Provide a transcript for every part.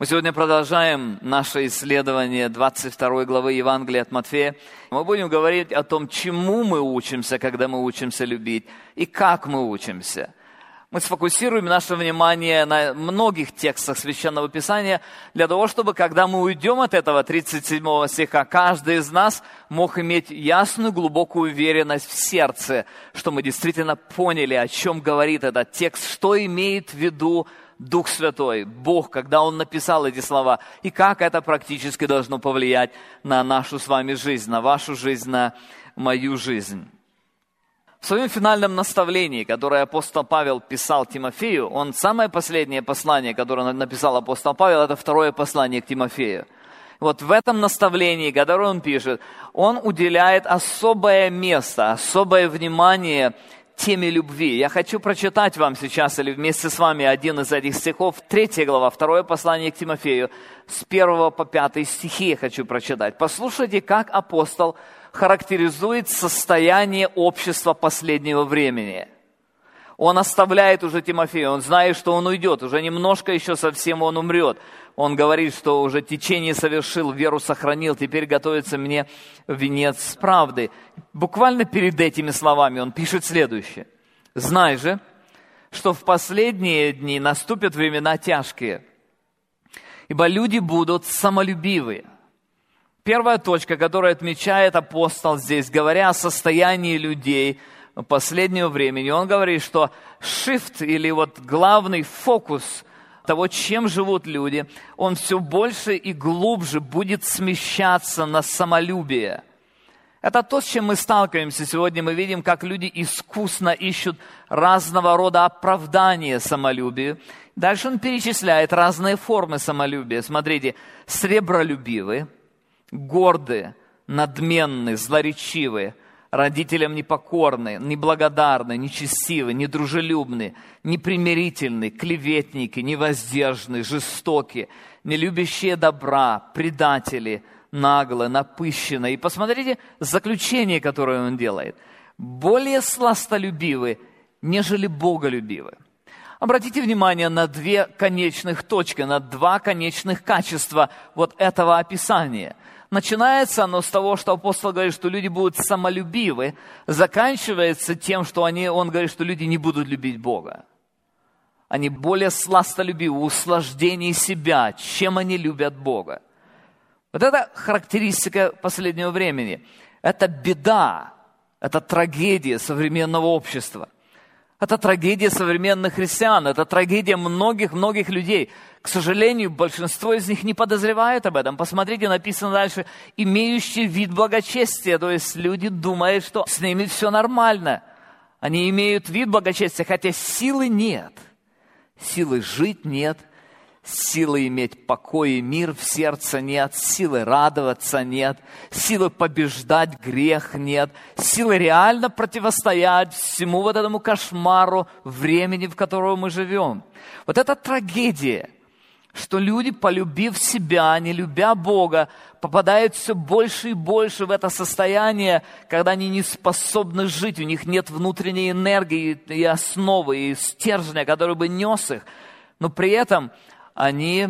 Мы сегодня продолжаем наше исследование 22 главы Евангелия от Матфея. Мы будем говорить о том, чему мы учимся, когда мы учимся любить, и как мы учимся. Мы сфокусируем наше внимание на многих текстах Священного Писания для того, чтобы, когда мы уйдем от этого 37 стиха, каждый из нас мог иметь ясную, глубокую уверенность в сердце, что мы действительно поняли, о чем говорит этот текст, что имеет в виду Дух Святой, Бог, когда Он написал эти слова, и как это практически должно повлиять на нашу с вами жизнь, на вашу жизнь, на мою жизнь. В своем финальном наставлении, которое апостол Павел писал Тимофею, самое последнее послание, которое написал апостол Павел, это второе послание к Тимофею. Вот в этом наставлении, которое он пишет, он уделяет особое место, особое внимание теме любви. Я хочу прочитать вам сейчас, или вместе с вами, один из этих стихов, 3 глава, второе послание к Тимофею, с 1 по 5 стихи я хочу прочитать. Послушайте, как апостол характеризует состояние общества последнего времени. Он оставляет уже Тимофея, он знает, что он уйдет, уже немножко еще совсем он умрет. Он говорит, что уже течение совершил, веру сохранил, теперь готовится мне венец правды. Буквально перед этими словами он пишет следующее. «Знай же, что в последние дни наступят времена тяжкие, ибо люди будут самолюбивы». Первая точка, которую отмечает апостол здесь, говоря о состоянии людей последнего времени, он говорит, что shift или главный фокус того, чем живут люди, он все больше и глубже будет смещаться на самолюбие. Это то, с чем мы сталкиваемся сегодня. Мы видим, как люди искусно ищут разного рода оправдания самолюбию. Дальше он перечисляет разные формы самолюбия. Смотрите, сребролюбивые, гордые, надменные, злоречивые, родителям непокорные, неблагодарные, нечестивые, недружелюбные, непримирительные, клеветники, невоздержанные, жестокие, не любящие добра, предатели, наглые, напыщенные. И посмотрите заключение, которое он делает. Более сластолюбивы, нежели боголюбивы. Обратите внимание на две конечных точки, на два конечных качества этого описания. Начинается оно с того, что апостол говорит, что люди будут самолюбивы, заканчивается тем, что он говорит, что люди не будут любить Бога. Они более сластолюбивы, услаждение себя, чем они любят Бога. Это характеристика последнего времени. Это беда, это трагедия современного общества. Это трагедия современных христиан, это трагедия многих людей. К сожалению, большинство из них не подозревают об этом. Посмотрите, написано дальше, имеющий вид благочестия. То есть люди думают, что с ними все нормально. Они имеют вид благочестия, хотя силы нет. Силы жить нет. Силы иметь покой и мир в сердце нет, силы радоваться нет, силы побеждать грех нет, силы реально противостоять всему этому кошмару времени, в котором мы живем. Это трагедия, что люди, полюбив себя, не любя Бога, попадают все больше и больше в это состояние, когда они не способны жить, у них нет внутренней энергии и основы, и стержня, который бы нес их, но при этом они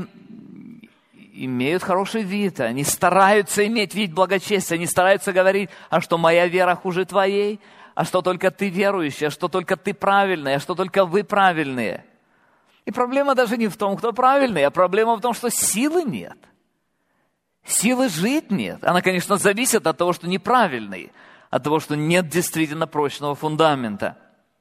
имеют хороший вид, они стараются иметь вид благочестия, они стараются говорить, а что моя вера хуже твоей, а что только ты верующий, а что только ты правильный, а что только вы правильные. И проблема даже не в том, кто правильный, а проблема в том, что силы нет. Силы жить нет. Она, конечно, зависит от того, что неправильный, от того, что нет действительно прочного фундамента.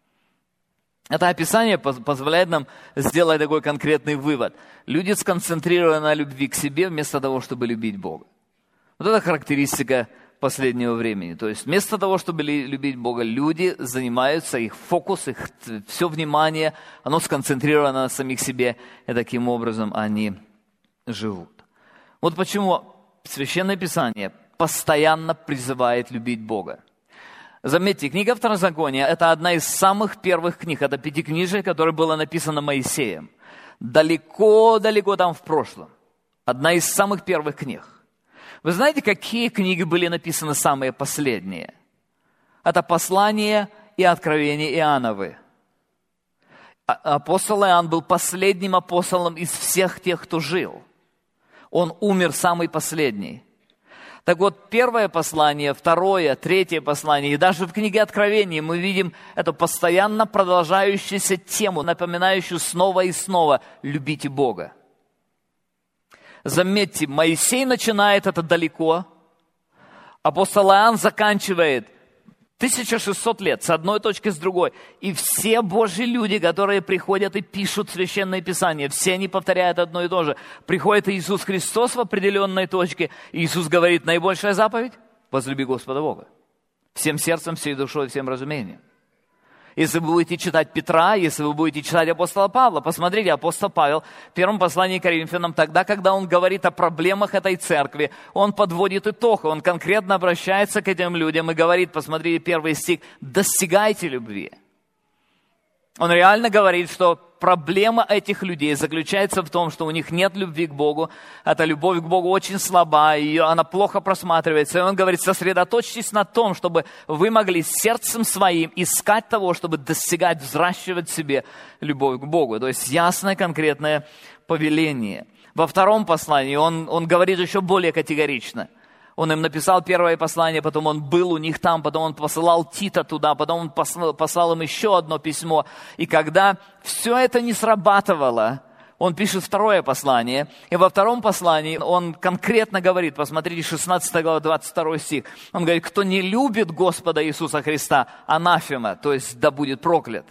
Это описание позволяет нам сделать такой конкретный вывод. Люди сконцентрированы на любви к себе вместо того, чтобы любить Бога. Это характеристика последнего времени. То есть вместо того, чтобы любить Бога, люди занимаются, их фокус, их все внимание, оно сконцентрировано на самих себе, и таким образом они живут. Почему Священное Писание постоянно призывает любить Бога. Заметьте, книга Второзакония – это одна из самых первых книг. Это пятикнижие, которое было написано Моисеем. Далеко-далеко там в прошлом. Одна из самых первых книг. Вы знаете, какие книги были написаны самые последние? Это послание и откровение Иоанновы. Апостол Иоанн был последним апостолом из всех тех, кто жил. Он умер самый последний. Так вот, первое послание, второе, третье послание, и даже в книге Откровения мы видим эту постоянно продолжающуюся тему, напоминающую снова и снова «любите Бога». Заметьте, Моисей начинает это далеко, апостол Иоанн заканчивает 1600 лет с одной точки, с другой. И все Божьи люди, которые приходят и пишут Священное Писание, все они повторяют одно и то же. Приходит Иисус Христос в определенной точке, и Иисус говорит, наибольшая заповедь – возлюби Господа Бога. Всем сердцем, всей душой, всем разумением. Если вы будете читать Петра, если вы будете читать апостола Павла, посмотрите, апостол Павел в первом послании к Коринфянам, тогда, когда он говорит о проблемах этой церкви, он подводит итог, он конкретно обращается к этим людям и говорит, посмотрите, первый стих, «достигайте любви». Он реально говорит, что проблема этих людей заключается в том, что у них нет любви к Богу. Эта любовь к Богу очень слаба, она плохо просматривается. И он говорит, сосредоточьтесь на том, чтобы вы могли сердцем своим искать того, чтобы достигать, взращивать в себе любовь к Богу. То есть ясное, конкретное повеление. Во втором послании он говорит еще более категорично. Он им написал первое послание, потом он был у них там, потом он посылал Тита туда, потом он послал им еще одно письмо. И когда все это не срабатывало, он пишет второе послание. И во втором послании он конкретно говорит, посмотрите, 16 глава, 22 стих. Он говорит, кто не любит Господа Иисуса Христа, анафема, то есть да будет проклят.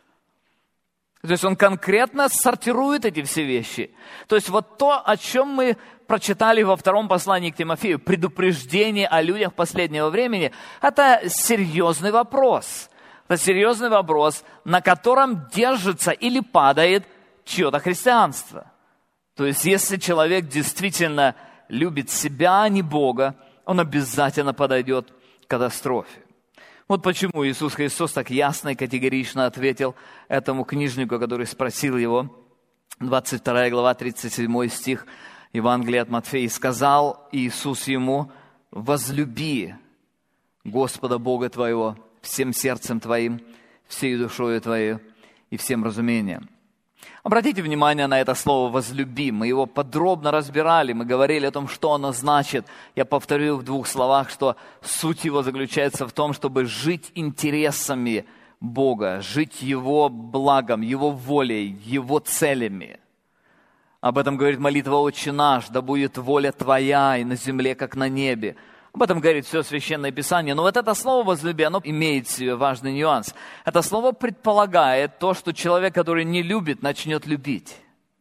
То есть он конкретно сортирует эти все вещи. То есть вот то, о чем мы прочитали во втором послании к Тимофею, предупреждение о людях последнего времени, это серьезный вопрос. Это серьезный вопрос, на котором держится или падает чье-то христианство. То есть если человек действительно любит себя, а не Бога, он обязательно подойдет к катастрофе. Вот почему Иисус Христос так ясно и категорично ответил этому книжнику, который спросил его, 22 глава, 37 стих, Евангелие от Матфея, «И сказал Иисус ему, возлюби Господа Бога твоего всем сердцем твоим, всей душою твоей и всем разумением». Обратите внимание на это слово «возлюби». Мы его подробно разбирали, мы говорили о том, что оно значит. Я повторю в двух словах, что суть его заключается в том, чтобы жить интересами Бога, жить Его благом, Его волей, Его целями. Об этом говорит молитва «Отче наш», да будет воля Твоя и на земле, как на небе. Об этом говорит все Священное Писание. Но вот это слово «возлюби», оно имеет в себе важный нюанс. Это слово предполагает то, что человек, который не любит, начнет любить.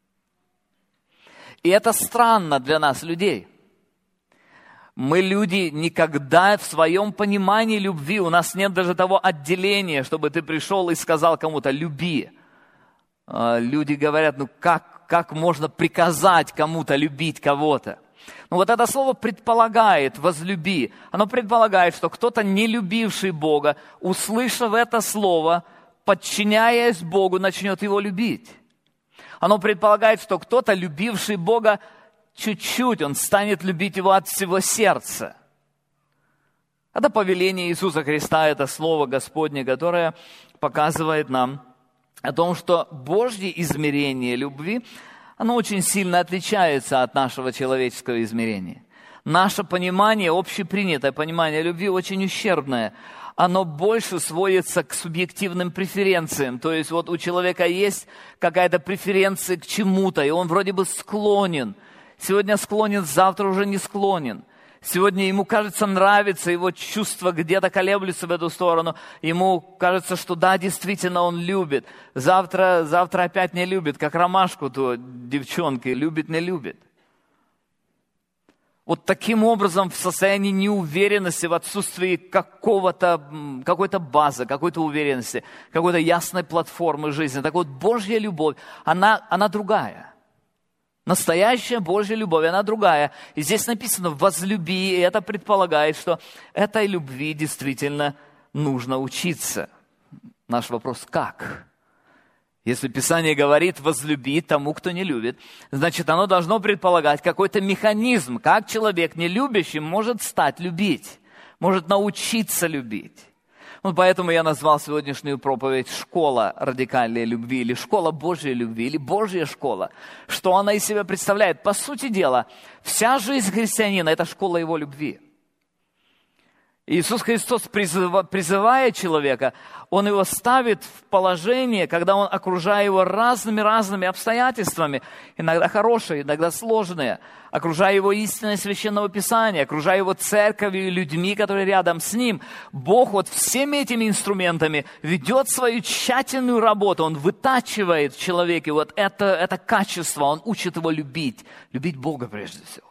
И это странно для нас, людей. Мы, люди, никогда в своем понимании любви, у нас нет даже того отделения, чтобы ты пришел и сказал кому-то «люби». Люди говорят, как можно приказать кому-то любить кого-то? Но вот это слово предполагает «возлюби». Оно предполагает, что кто-то, не любивший Бога, услышав это слово, подчиняясь Богу, начнет Его любить. Оно предполагает, что кто-то, любивший Бога чуть-чуть, он станет любить Его от всего сердца. Это повеление Иисуса Христа, это Слово Господне, которое показывает нам о том, что Божье измерение любви, оно очень сильно отличается от нашего человеческого измерения. Наше понимание, общепринятое понимание любви очень ущербное. Оно больше сводится к субъективным преференциям. То есть вот у человека есть какая-то преференция к чему-то, и он вроде бы склонен. Сегодня склонен, завтра уже не склонен. Сегодня ему, кажется, нравится, его чувства где-то колеблются в эту сторону. Ему кажется, что да, действительно он любит. Завтра опять не любит, как ромашку то девчонки, любит, не любит. Вот таким образом в состоянии неуверенности, в отсутствии какой-то базы, какой-то уверенности, какой-то ясной платформы жизни. Так вот, Божья любовь, она другая. Настоящая Божья любовь, она другая. И здесь написано «возлюби», и это предполагает, что этой любви действительно нужно учиться. Наш вопрос – как? Если Писание говорит «возлюби тому, кто не любит», значит, оно должно предполагать какой-то механизм, как человек, не любящий, может стать любить, может научиться любить. Вот поэтому я назвал сегодняшнюю проповедь «Школа радикальной любви» или «Школа Божьей любви» или «Божья школа». Что она из себя представляет? По сути дела, вся жизнь христианина – это школа его любви. Иисус Христос, призывая человека, Он его ставит в положение, когда Он, окружая его разными обстоятельствами, иногда хорошие, иногда сложные, окружая его истиной Священного Писания, окружая его церковью и людьми, которые рядом с Ним, Бог вот всеми этими инструментами ведет свою тщательную работу, Он вытачивает в человеке вот это качество, Он учит его любить Бога прежде всего.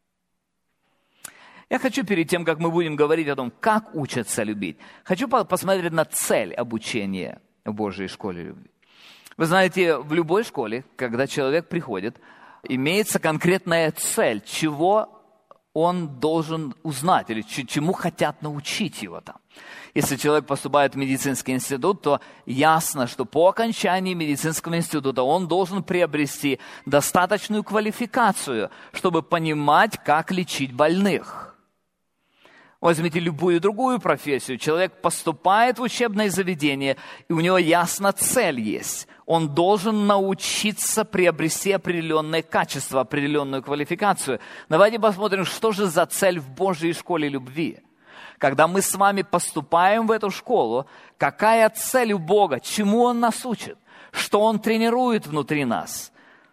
Я хочу перед тем, как мы будем говорить о том, как учатся любить, хочу посмотреть на цель обучения в Божьей школе любви. Вы знаете, в любой школе, когда человек приходит, имеется конкретная цель, чего он должен узнать или чему хотят научить его там. Если человек поступает в медицинский институт, то ясно, что по окончании медицинского института он должен приобрести достаточную квалификацию, чтобы понимать, как лечить больных. Возьмите любую другую профессию. Человек поступает в учебное заведение, и у него ясно цель есть. Он должен научиться приобрести определенные качества, определенную квалификацию. Давайте посмотрим, что же за цель в Божьей школе любви. Когда мы с вами поступаем в эту школу, какая цель у Бога, чему Он нас учит, что Он тренирует внутри нас.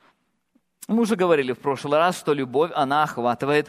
Мы уже говорили в прошлый раз, что любовь, она охватывает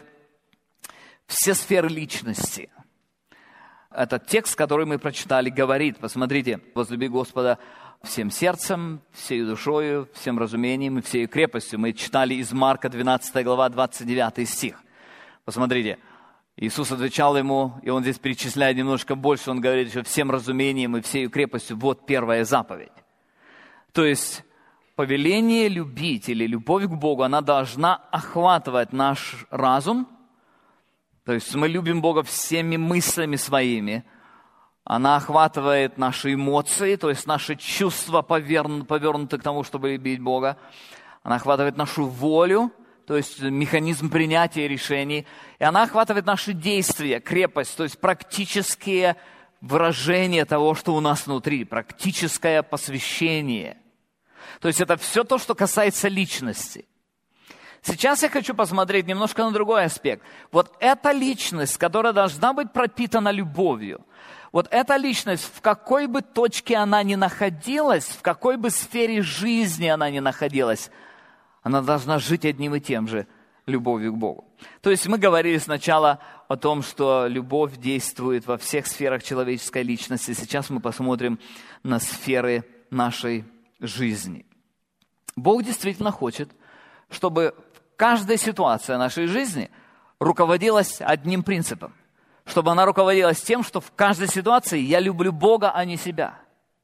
все сферы личности. Этот текст, который мы прочитали, говорит, посмотрите, возлюби Господа всем сердцем, всей душою, всем разумением и всей крепостью. Мы читали из Марка 12 глава, 29 стих. Посмотрите, Иисус отвечал ему, и Он здесь перечисляет немножко больше, Он говорит, что всем разумением и всей крепостью, вот первая заповедь. То есть повеление любить или любовь к Богу, она должна охватывать наш разум. То есть мы любим Бога всеми мыслями своими. Она охватывает наши эмоции, то есть наши чувства повернуты к тому, чтобы любить Бога. Она охватывает нашу волю, то есть механизм принятия решений. И она охватывает наши действия, крепость, то есть практические выражения того, что у нас внутри, практическое посвящение. То есть это все то, что касается личности. Сейчас я хочу посмотреть немножко на другой аспект. Вот эта личность, которая должна быть пропитана любовью, вот эта личность, в какой бы точке она ни находилась, в какой бы сфере жизни она ни находилась, она должна жить одним и тем же любовью к Богу. То есть мы говорили сначала о том, что любовь действует во всех сферах человеческой личности. Сейчас мы посмотрим на сферы нашей жизни. Бог действительно хочет, чтобы каждая ситуация нашей жизни руководилась одним принципом. Чтобы она руководилась тем, что в каждой ситуации я люблю Бога, а не себя.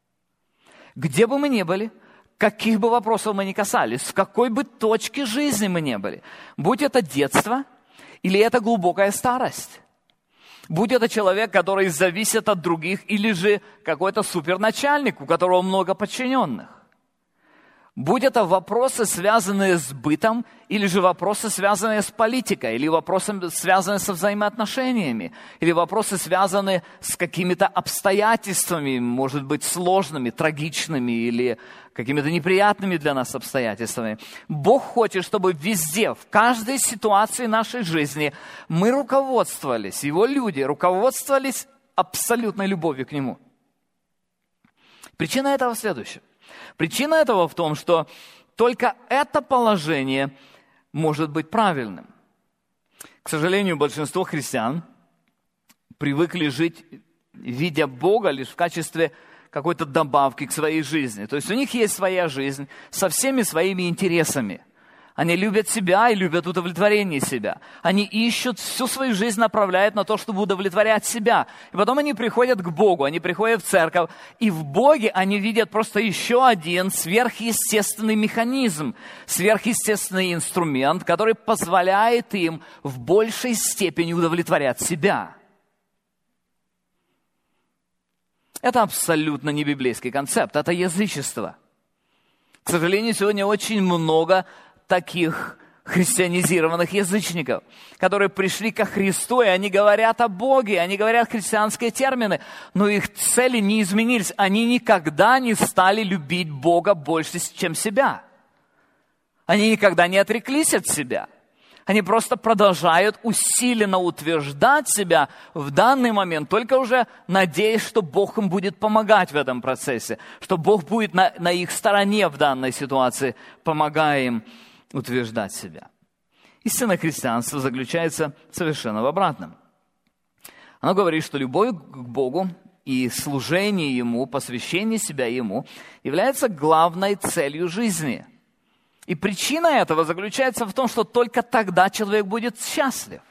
Где бы мы ни были, каких бы вопросов мы ни касались, в какой бы точке жизни мы ни были, будь это детство или это глубокая старость, будь это человек, который зависит от других, или же какой-то суперначальник, у которого много подчиненных, будь это вопросы, связанные с бытом, или же вопросы, связанные с политикой, или вопросы, связанные со взаимоотношениями, или вопросы, связанные с какими-то обстоятельствами, может быть, сложными, трагичными или какими-то неприятными для нас обстоятельствами. Бог хочет, чтобы везде, в каждой ситуации нашей жизни мы руководствовались, Его люди руководствовались абсолютной любовью к Нему. Причина этого следующая. Причина этого в том, что только это положение может быть правильным. К сожалению, большинство христиан привыкли жить, видя Бога лишь в качестве какой-то добавки к своей жизни. То есть у них есть своя жизнь со всеми своими интересами. Они любят себя и любят удовлетворение себя. Они ищут, всю свою жизнь направляют на то, чтобы удовлетворять себя. И потом они приходят к Богу, они приходят в церковь, и в Боге они видят просто еще один сверхъестественный механизм, сверхъестественный инструмент, который позволяет им в большей степени удовлетворять себя. Это абсолютно не библейский концепт, это язычество. К сожалению, сегодня очень много таких христианизированных язычников, которые пришли ко Христу, и они говорят о Боге, они говорят христианские термины, но их цели не изменились. Они никогда не стали любить Бога больше, чем себя. Они никогда не отреклись от себя. Они просто продолжают усиленно утверждать себя в данный момент, только уже надеясь, что Бог им будет помогать в этом процессе, что Бог будет на их стороне в данной ситуации, помогая им утверждать себя. Истинное христианство заключается совершенно в обратном. Оно говорит, что любовь к Богу и служение Ему, посвящение себя Ему является главной целью жизни. И причина этого заключается в том, что только тогда человек будет счастлив.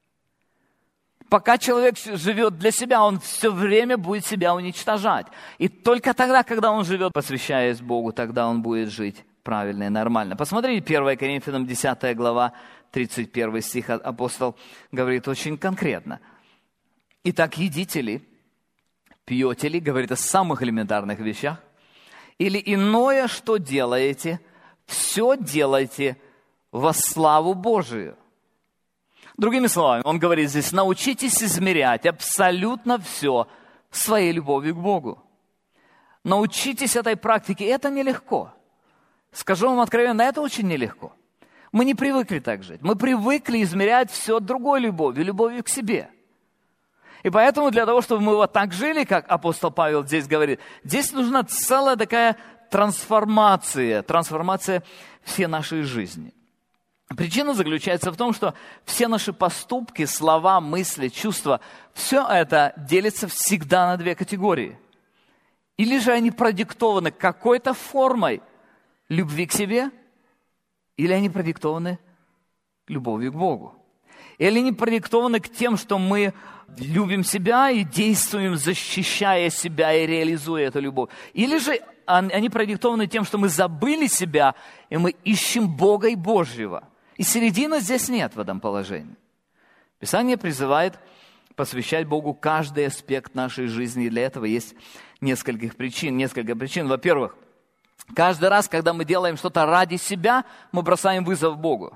Пока человек живет для себя, он все время будет себя уничтожать. И только тогда, когда он живет, посвящаясь Богу, тогда он будет жить правильно и нормально. Посмотрите, 1 Коринфянам 10 глава, 31 стих, апостол говорит очень конкретно. «Итак, едите ли, пьете ли, говорит о самых элементарных вещах, или иное, что делаете, все делайте во славу Божию». Другими словами, он говорит здесь, научитесь измерять абсолютно все своей любовью к Богу. Научитесь этой практике, это нелегко. Скажу вам откровенно, это очень нелегко. Мы не привыкли так жить. Мы привыкли измерять все другой любовью к себе. И поэтому для того, чтобы мы вот так жили, как апостол Павел здесь говорит, здесь нужна целая такая трансформация всей нашей жизни. Причина заключается в том, что все наши поступки, слова, мысли, чувства, все это делится всегда на две категории. Или же они продиктованы какой-то формой любви к себе, или они продиктованы любовью к Богу. Или они продиктованы к тем, что мы любим себя и действуем, защищая себя и реализуя эту любовь. Или же они продиктованы тем, что мы забыли себя, и мы ищем Бога и Божьего. И середины здесь нет в этом положении. Писание призывает посвящать Богу каждый аспект нашей жизни, и для этого есть несколько причин. Во-первых, каждый раз, когда мы делаем что-то ради себя, мы бросаем вызов Богу.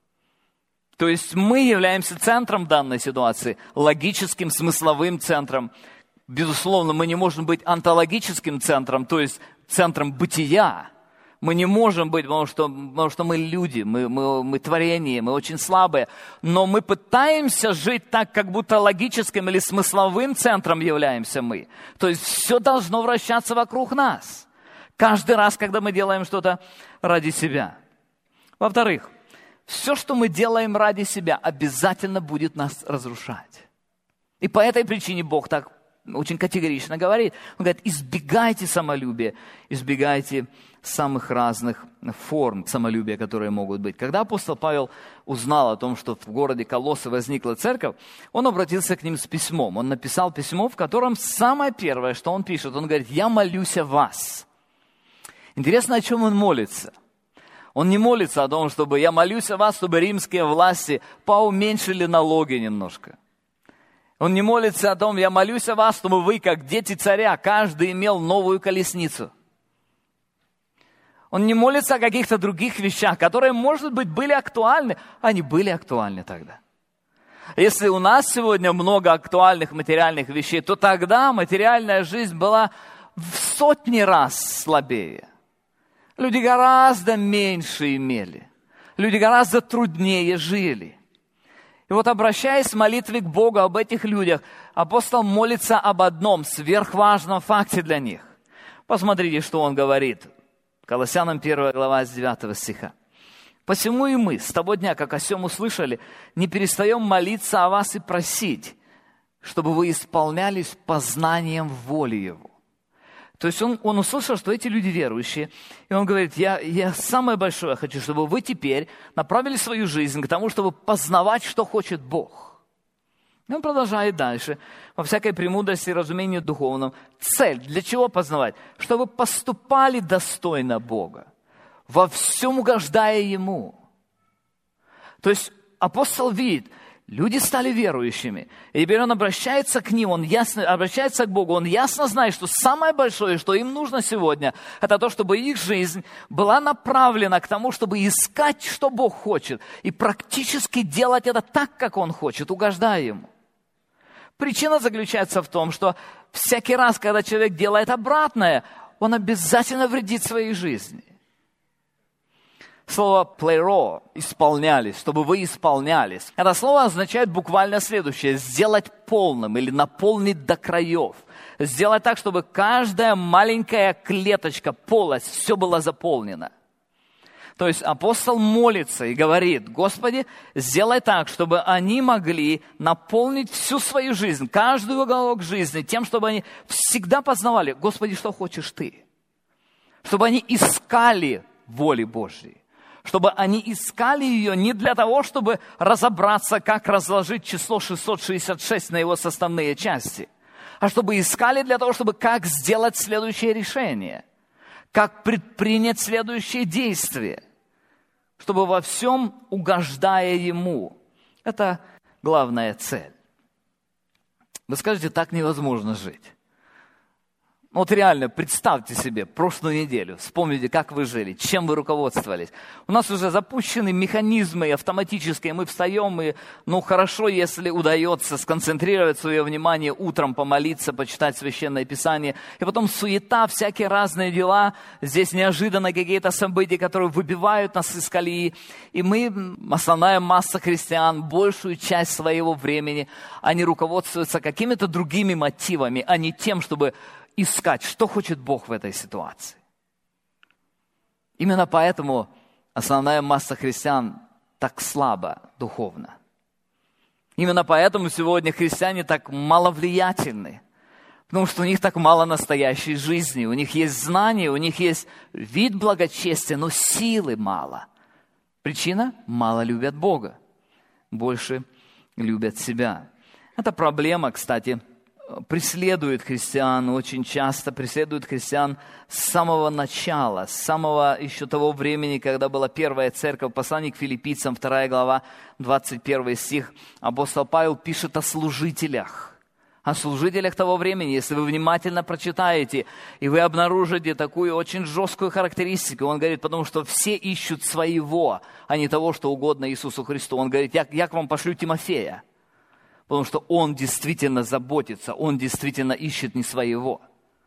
То есть мы являемся центром данной ситуации, логическим, смысловым центром. Безусловно, мы не можем быть онтологическим центром, то есть центром бытия. Мы не можем быть, потому что мы люди, мы творение, мы очень слабые. Но мы пытаемся жить так, как будто логическим или смысловым центром являемся мы. То есть все должно вращаться вокруг нас. Каждый раз, когда мы делаем что-то ради себя. Во-вторых, все, что мы делаем ради себя, обязательно будет нас разрушать. И по этой причине Бог так очень категорично говорит. Он говорит, избегайте самолюбия, избегайте самых разных форм самолюбия, которые могут быть. Когда апостол Павел узнал о том, что в городе Колоссе возникла церковь, он обратился к ним с письмом. Он написал письмо, в котором самое первое, что он пишет, он говорит, «Я молюсь о вас». Интересно, о чем он молится. Он не молится о том, чтобы «я молюсь о вас, чтобы римские власти поуменьшили налоги немножко». Он не молится о том, «я молюсь о вас, чтобы вы, как дети царя, каждый имел новую колесницу». Он не молится о каких-то других вещах, которые, может быть, были актуальны. Они были актуальны тогда. Если у нас сегодня много актуальных материальных вещей, то тогда материальная жизнь была в сотни раз слабее. Люди гораздо меньше имели. Люди гораздо труднее жили. И вот, обращаясь в молитве к Богу об этих людях, апостол молится об одном сверхважном факте для них. Посмотрите, что он говорит. Колоссянам 1 глава с 9 стиха. «Посему и мы, с того дня, как о сем услышали, не перестаем молиться о вас и просить, чтобы вы исполнялись познанием воли Его». То есть он услышал, что эти люди верующие, и он говорит, я самое большое хочу, чтобы вы теперь направили свою жизнь к тому, чтобы познавать, что хочет Бог. И он продолжает дальше. Во всякой премудрости и разумении духовном. Цель, для чего познавать? Чтобы поступали достойно Бога, во всем угождая Ему. То есть апостол видит, Люди стали верующими. И теперь он обращается к ним, обращается к Богу. Он ясно знает, что самое большое, что им нужно сегодня, это то, чтобы их жизнь была направлена к тому, чтобы искать, что Бог хочет. И практически делать это так, как Он хочет, угождая Ему. Причина заключается в том, что всякий раз, когда человек делает обратное, он обязательно вредит своей жизни. Слово «плеро» – «исполнялись», чтобы вы исполнялись. Это слово означает буквально следующее – сделать полным или наполнить до краев. Сделать так, чтобы каждая маленькая клеточка, полость, все было заполнено. То есть апостол молится и говорит: Господи, сделай так, чтобы они могли наполнить всю свою жизнь, каждый уголок жизни, тем, чтобы они всегда познавали: Господи, что хочешь Ты? Чтобы они искали воли Божьей. Чтобы они искали ее не для того, чтобы разобраться, как разложить число 666 на его составные части, а чтобы искали для того, чтобы как сделать следующее решение, как предпринять следующее действие, чтобы во всем угождая Ему. Это главная цель. Вы скажете, так невозможно жить. Вот реально, представьте себе прошлую неделю, вспомните, как вы жили, чем вы руководствовались. У нас уже запущены механизмы автоматические, мы встаем, и хорошо, если удается сконцентрировать свое внимание утром, помолиться, почитать Священное Писание, и потом суета, всякие разные дела, здесь неожиданно какие-то события, которые выбивают нас из колеи, и мы, основная масса христиан, большую часть своего времени, они руководствуются какими-то другими мотивами, а не тем, чтобы искать, что хочет Бог в этой ситуации. Именно поэтому основная масса христиан так слаба духовно. Именно поэтому сегодня христиане так маловлиятельны, потому что у них так мало настоящей жизни, у них есть знания, у них есть вид благочестия, но силы мало. Причина? Мало любят Бога, больше любят себя. Это проблема, кстати, преследует христиан, очень часто преследует христиан с самого начала, с самого еще того времени, когда была первая церковь. Послание к Филиппийцам, 2 глава, 21 стих. Апостол Павел пишет о служителях того времени. Если вы внимательно прочитаете, и вы обнаружите такую очень жесткую характеристику, он говорит, потому что все ищут своего, а не того, что угодно Иисусу Христу. Он говорит, я к вам пошлю Тимофея. Потому что он действительно заботится, он действительно ищет не своего.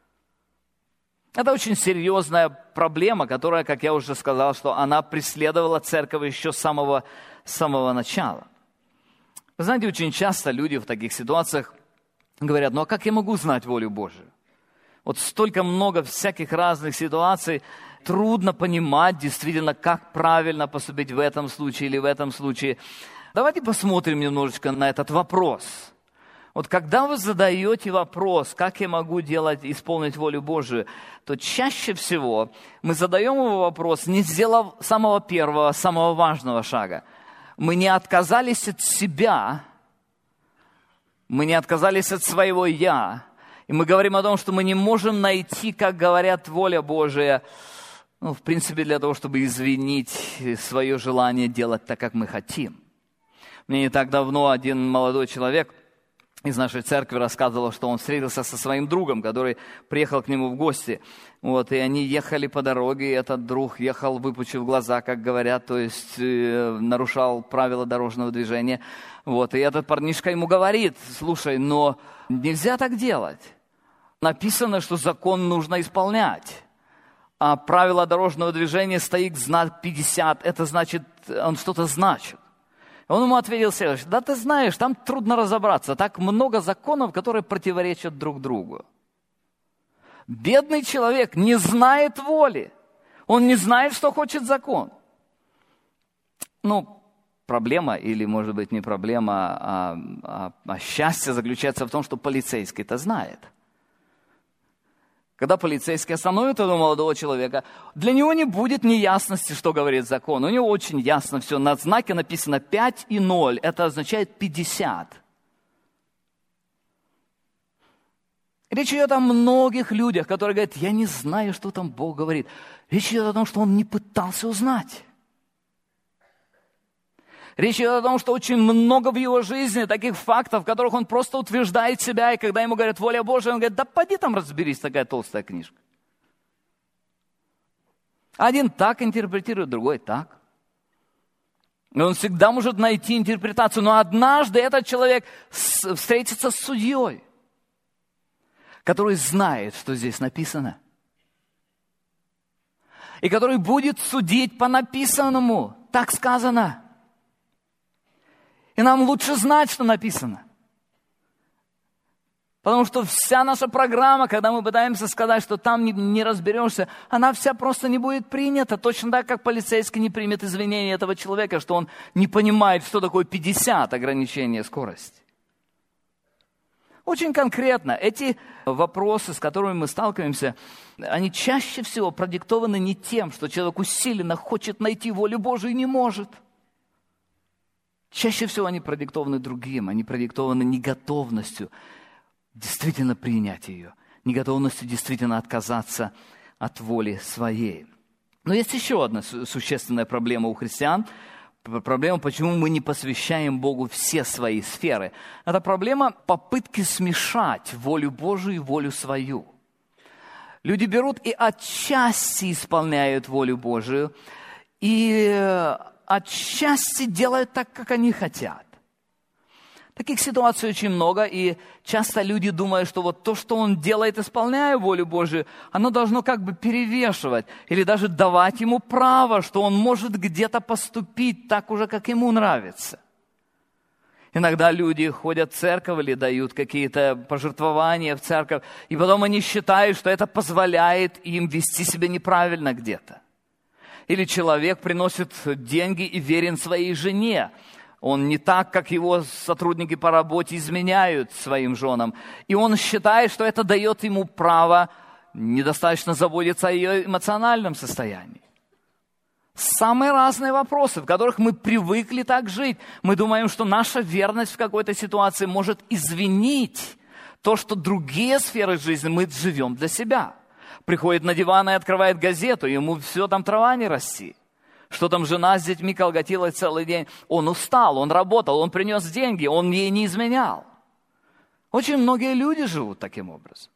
Это очень серьезная проблема, которая, как я уже сказал, что она преследовала церковь еще с самого начала. Вы знаете, очень часто люди в таких ситуациях говорят, а как я могу знать волю Божию? Вот столько много всяких разных ситуаций, трудно понимать действительно, как правильно поступить в этом случае или в этом случае. Давайте посмотрим немножечко на этот вопрос. Вот когда вы задаете вопрос, как я могу исполнить волю Божию, то чаще всего мы задаем его вопрос, не сделав самого первого, самого важного шага. Мы не отказались от себя, мы не отказались от своего «я». И мы говорим о том, что мы не можем найти, как говорят, воля Божия, в принципе, для того, чтобы извинить свое желание делать так, как мы хотим. Мне не так давно один молодой человек из нашей церкви рассказывал, что он встретился со своим другом, который приехал к нему в гости. И они ехали по дороге, и этот друг ехал, выпучив глаза, как говорят, то есть нарушал правила дорожного движения. И этот парнишка ему говорит, слушай, но нельзя так делать. Написано, что закон нужно исполнять. А правила дорожного движения стоит знак 50, это значит, он что-то значит. Он ему ответил следующее: да ты знаешь, там трудно разобраться, так много законов, которые противоречат друг другу. Бедный человек не знает воли, он не знает, что хочет закон. Проблема, или может быть не проблема, а счастье заключается в том, что полицейский-то знает. Когда полицейский остановит этого молодого человека, для него не будет неясности, что говорит закон. У него очень ясно все. На знаке написано 5 и 0. Это означает 50. Речь идет о многих людях, которые говорят, я не знаю, что там Бог говорит. Речь идет о том, что он не пытался узнать. Речь идет о том, что очень много в его жизни таких фактов, в которых он просто утверждает себя, и когда ему говорят «воля Божия», он говорит: да поди там разберись, такая толстая книжка. Один так интерпретирует, другой так. И он всегда может найти интерпретацию, но однажды этот человек встретится с судьей, который знает, что здесь написано, и который будет судить по написанному. Так сказано. И нам лучше знать, что написано. Потому что вся наша программа, когда мы пытаемся сказать, что там не разберешься, она вся просто не будет принята. Точно так, как полицейский не примет извинения этого человека, что он не понимает, что такое 50 ограничения скорости. Очень конкретно эти вопросы, с которыми мы сталкиваемся, они чаще всего продиктованы не тем, что человек усиленно хочет найти волю Божию и не может. Чаще всего они продиктованы другим, они продиктованы неготовностью действительно принять ее, неготовностью действительно отказаться от воли своей. Но есть еще одна существенная проблема у христиан. Проблема, почему мы не посвящаем Богу все свои сферы. Это проблема попытки смешать волю Божию и волю свою. Люди берут и отчасти исполняют волю Божию, и отчасти делают так, как они хотят. Таких ситуаций очень много, и часто люди думают, что вот то, что он делает, исполняя волю Божию, оно должно как бы перевешивать или даже давать ему право, что он может где-то поступить так уже, как ему нравится. Иногда люди ходят в церковь или дают какие-то пожертвования в церковь, и потом они считают, что это позволяет им вести себя неправильно где-то. Или человек приносит деньги и верен своей жене. Он не так, как его сотрудники по работе изменяют своим женам. И он считает, что это дает ему право недостаточно заботиться о ее эмоциональном состоянии. Самые разные вопросы, в которых мы привыкли так жить. Мы думаем, что наша верность в какой-то ситуации может извинить то, что другие сферы жизни мы живем для себя. Приходит на диван и открывает газету, ему все там трава не расти. Что там жена с детьми колготила целый день. Он устал, он работал, он принес деньги, он ей не изменял. Очень многие люди живут таким образом.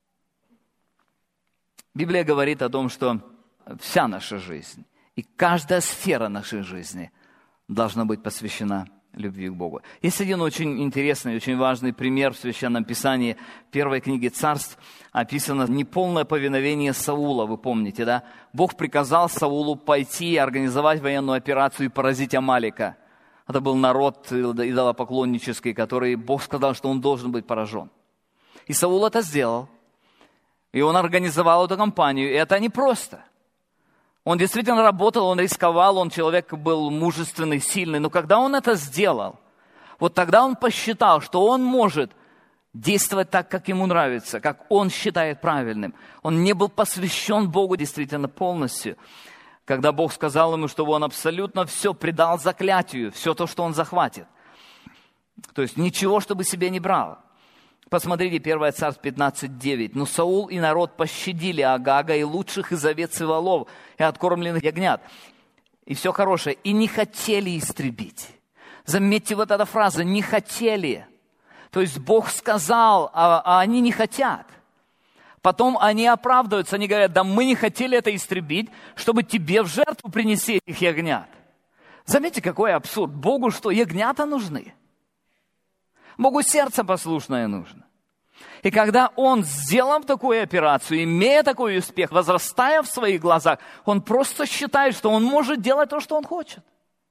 Библия говорит о том, что вся наша жизнь и каждая сфера нашей жизни должна быть посвящена любви к Богу. Есть один очень интересный, очень важный пример в Священном Писании, в первой книге Царств. Описано неполное повиновение Саула, вы помните, да? Бог приказал Саулу пойти и организовать военную операцию и поразить Амалика. Это был народ идолопоклоннический, который Бог сказал, что он должен быть поражен. И Саул это сделал. И он организовал эту кампанию. И это непросто. Он действительно работал, он рисковал, он человек был мужественный, сильный. Но когда он это сделал, вот тогда он посчитал, что он может действовать так, как ему нравится, как он считает правильным. Он не был посвящен Богу действительно полностью. Когда Бог сказал ему, что он абсолютно все предал заклятию, все то, что он захватит. То есть ничего, чтобы себе не брал. Посмотрите, 1 Царств 15:9. «Но Саул и народ пощадили Агага и лучших из овец и волов, и откормленных ягнят». И все хорошее. «И не хотели истребить». Заметьте вот эта фраза «не хотели». То есть Бог сказал, а они не хотят. Потом они оправдываются, они говорят: да мы не хотели это истребить, чтобы тебе в жертву принести этих ягнят. Заметьте, какой абсурд. Богу что, ягнята нужны? Богу сердце послушное нужно. И когда он сделал такую операцию, имея такой успех, возрастая в своих глазах, он просто считает, что он может делать то, что он хочет.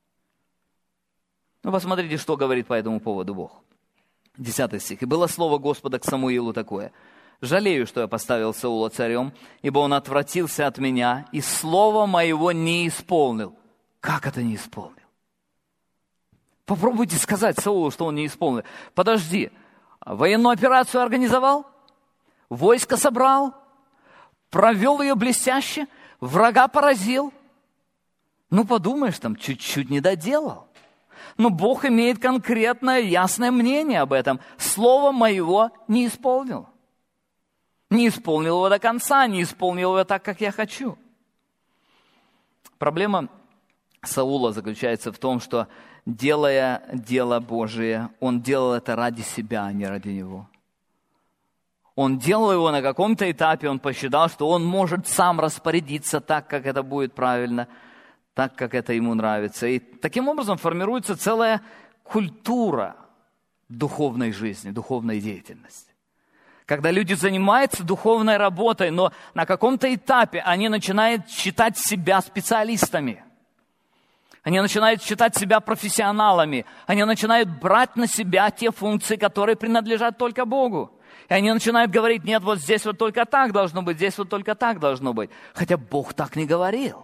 Ну, посмотрите, что говорит по этому поводу Бог. 10 стих. «И было слово Господа к Самуилу такое: жалею, что я поставил Саула царем, ибо он отвратился от меня, и слова моего не исполнил». Как это не исполнил? Попробуйте сказать Саулу, что он не исполнил. Подожди, военную операцию организовал, войско собрал, провел ее блестяще, врага поразил. Ну, подумаешь, там чуть-чуть не доделал. Но Бог имеет конкретное, ясное мнение об этом. Слово моего не исполнил. Не исполнил его до конца, не исполнил его так, как я хочу. Проблема Саула заключается в том, что делая дело Божие, он делал это ради себя, а не ради него. Он делал его на каком-то этапе, он посчитал, что он может сам распорядиться так, как это будет правильно, так, как это ему нравится. И таким образом формируется целая культура духовной жизни, духовной деятельности. Когда люди занимаются духовной работой, но на каком-то этапе они начинают считать себя специалистами. Они начинают считать себя профессионалами. Они начинают брать на себя те функции, которые принадлежат только Богу. И они начинают говорить: нет, вот здесь вот только так должно быть, здесь вот только так должно быть. Хотя Бог так не говорил.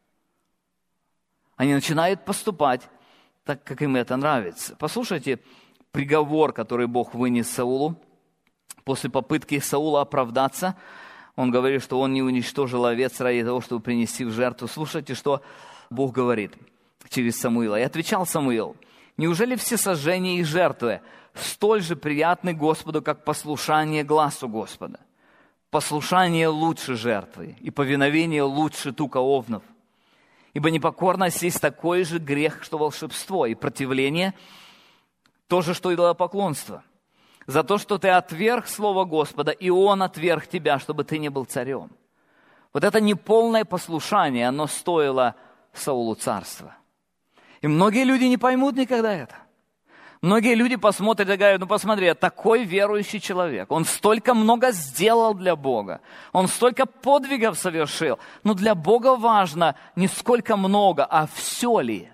Они начинают поступать так, как им это нравится. Послушайте приговор, который Бог вынес Саулу. После попытки Саула оправдаться, он говорит, что он не уничтожил овец ради того, чтобы принести в жертву. Слушайте, что Бог говорит через Самуила. «И отвечал Самуил: неужели все сожжения и жертвы столь же приятны Господу, как послушание гласу Господа? Послушание лучше жертвы, и повиновение лучше тука овнов. Ибо непокорность есть такой же грех, что волшебство, и противление то же, что идолопоклонство. За то, что ты отверг слово Господа, и Он отверг тебя, чтобы ты не был царем». Вот это неполное послушание, оно стоило Саулу царства. И многие люди не поймут никогда это. Многие люди посмотрят и говорят: ну посмотри, такой верующий человек, он столько много сделал для Бога, он столько подвигов совершил. Но для Бога важно не сколько много, а все ли.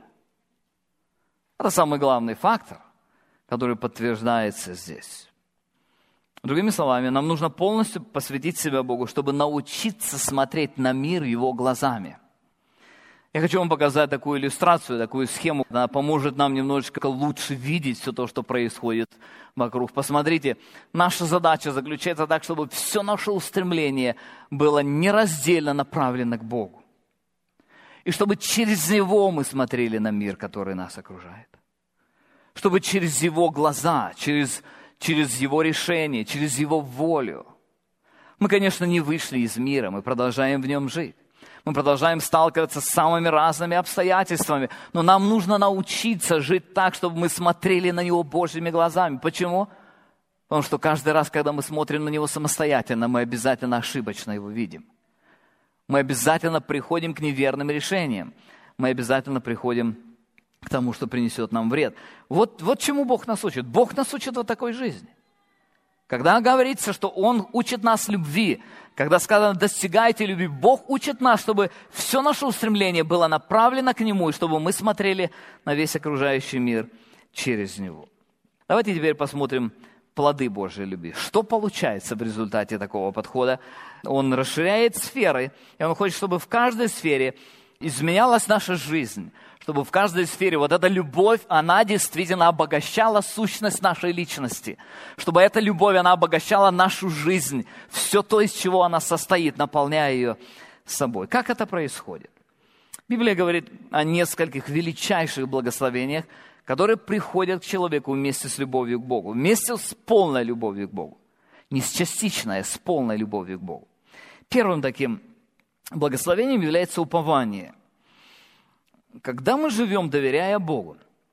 Это самый главный фактор, который подтверждается здесь. Другими словами, нам нужно полностью посвятить себя Богу, чтобы научиться смотреть на мир Его глазами. Я хочу вам показать такую иллюстрацию, такую схему. Она поможет нам немножечко лучше видеть все то, что происходит вокруг. Посмотрите, наша задача заключается так, чтобы все наше устремление было нераздельно направлено к Богу. И чтобы через Него мы смотрели на мир, который нас окружает. Чтобы через Его глаза, через Его решение, через Его волю. Мы, конечно, не вышли из мира, мы продолжаем в нем жить. Мы продолжаем сталкиваться с самыми разными обстоятельствами, но нам нужно научиться жить так, чтобы мы смотрели на Него Божьими глазами. Почему? Потому что каждый раз, когда мы смотрим на Него самостоятельно, мы обязательно ошибочно Его видим. Мы обязательно приходим к неверным решениям. Мы обязательно приходим к тому, что принесет нам вред. Вот чему Бог нас учит. Бог нас учит вот такой жизни. Когда говорится, что Он учит нас любви, когда сказано «достигайте любви», Бог учит нас, чтобы все наше устремление было направлено к Нему, и чтобы мы смотрели на весь окружающий мир через Него. Давайте теперь посмотрим плоды Божьей любви. Что получается в результате такого подхода? Он расширяет сферы, и Он хочет, чтобы в каждой сфере изменялась наша жизнь, чтобы в каждой сфере вот эта любовь, она действительно обогащала сущность нашей личности, чтобы эта любовь, она обогащала нашу жизнь, все то, из чего она состоит, наполняя ее собой. Как это происходит? Библия говорит о нескольких величайших благословениях, которые приходят к человеку вместе с любовью к Богу, вместе с полной любовью к Богу. Не с частичной, а с полной любовью к Богу. Первым таким благословением является упование. Когда мы живем, доверяя Богу,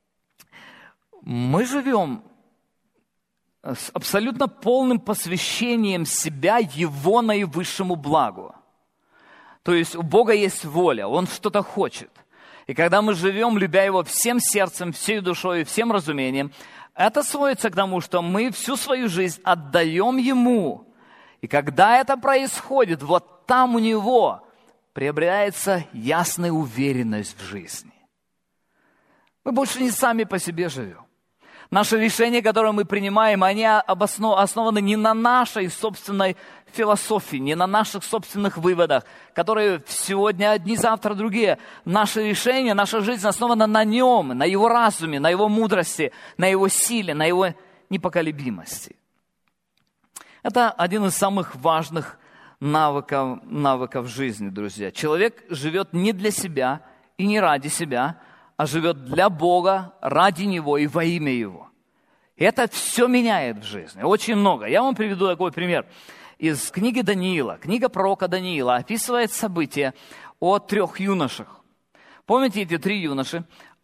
мы живем с абсолютно полным посвящением себя Его наивысшему благу. То есть у Бога есть воля, Он что-то хочет. И когда мы живем, любя Его всем сердцем, всей душой и всем разумением, это сводится к тому, что мы всю свою жизнь отдаем Ему. И когда это происходит, вот там у Него приобретается ясная уверенность в жизни. Мы больше не сами по себе живем. Наши решения, которые мы принимаем, они основаны не на нашей собственной философии, не на наших собственных выводах, которые сегодня одни, завтра другие. Наши решения, наша жизнь основана на Нем, на Его разуме, на Его мудрости, на Его силе, на Его непоколебимости. Это один из самых важных навыков жизни, друзья. Человек живет не для себя и не ради себя, а живет для Бога, ради Него и во имя Его. И это все меняет в жизни, очень много. Я вам приведу такой пример. Из книги Даниила, книга пророка Даниила описывает события о 3 юношах. Помните эти 3 юноши?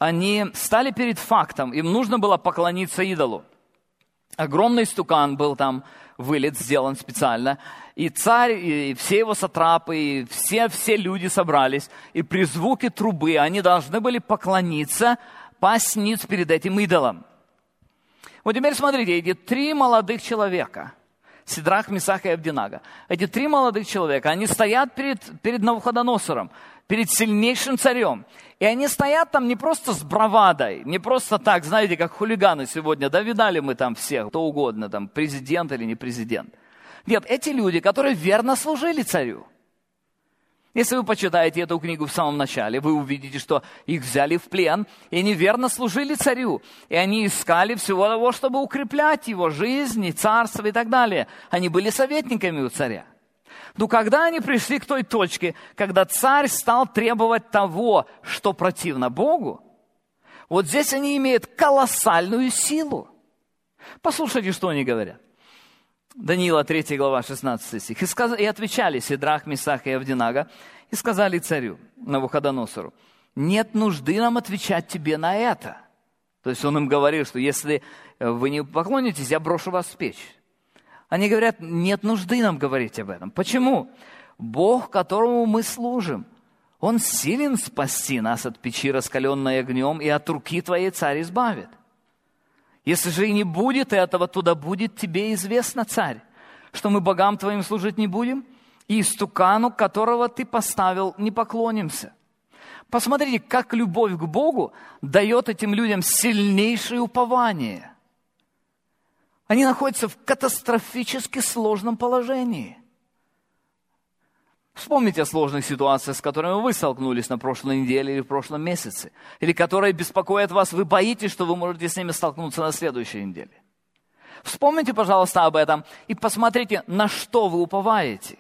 они стали перед фактом, им нужно было поклониться идолу. Огромный стукан был там вылет сделан специально, и царь, и все его сатрапы, и все люди собрались, и при звуке трубы они должны были поклониться, пасть ниц перед этим идолом. Вот теперь смотрите, эти 3 молодых человека, Сидрах, Месах и Авденаго, эти 3 молодых человека, они стоят перед Навуходоносором, перед сильнейшим царем. И они стоят там не просто с бравадой, не просто так, знаете, как хулиганы сегодня, да, видали мы там всех, кто угодно, там, президент или не президент. Нет, эти люди, которые верно служили царю. Если вы почитаете эту книгу в самом начале, вы увидите, что их взяли в плен, и они верно служили царю. И они искали всего того, чтобы укреплять его жизнь, и царство и так далее. Они были советниками у царя. Но когда они пришли к той точке, когда царь стал требовать того, что противно Богу, вот здесь они имеют колоссальную силу. Послушайте, что они говорят. Даниила 3 глава 16 стих. «И отвечали Сидрах, Месах и Авденаго, и сказали царю Навуходоносору: нет нужды нам отвечать тебе на это». То есть он им говорил, что если вы не поклонитесь, я брошу вас в печь. Они говорят, нет нужды нам говорить об этом. Почему? Бог, которому мы служим, Он силен спасти нас от печи, раскаленной огнем, и от руки твоей царь избавит. Если же и не будет этого, то да будет тебе известно, царь, что мы богам твоим служить не будем, и истукану, которого ты поставил, не поклонимся. Посмотрите, как любовь к Богу дает этим людям сильнейшее упование. Они находятся в катастрофически сложном положении. Вспомните о сложных ситуациях, с которыми вы столкнулись на прошлой неделе или в прошлом месяце, или которые беспокоят вас, вы боитесь, что вы можете с ними столкнуться на следующей неделе. Вспомните, пожалуйста, об этом и посмотрите, на что вы уповаете.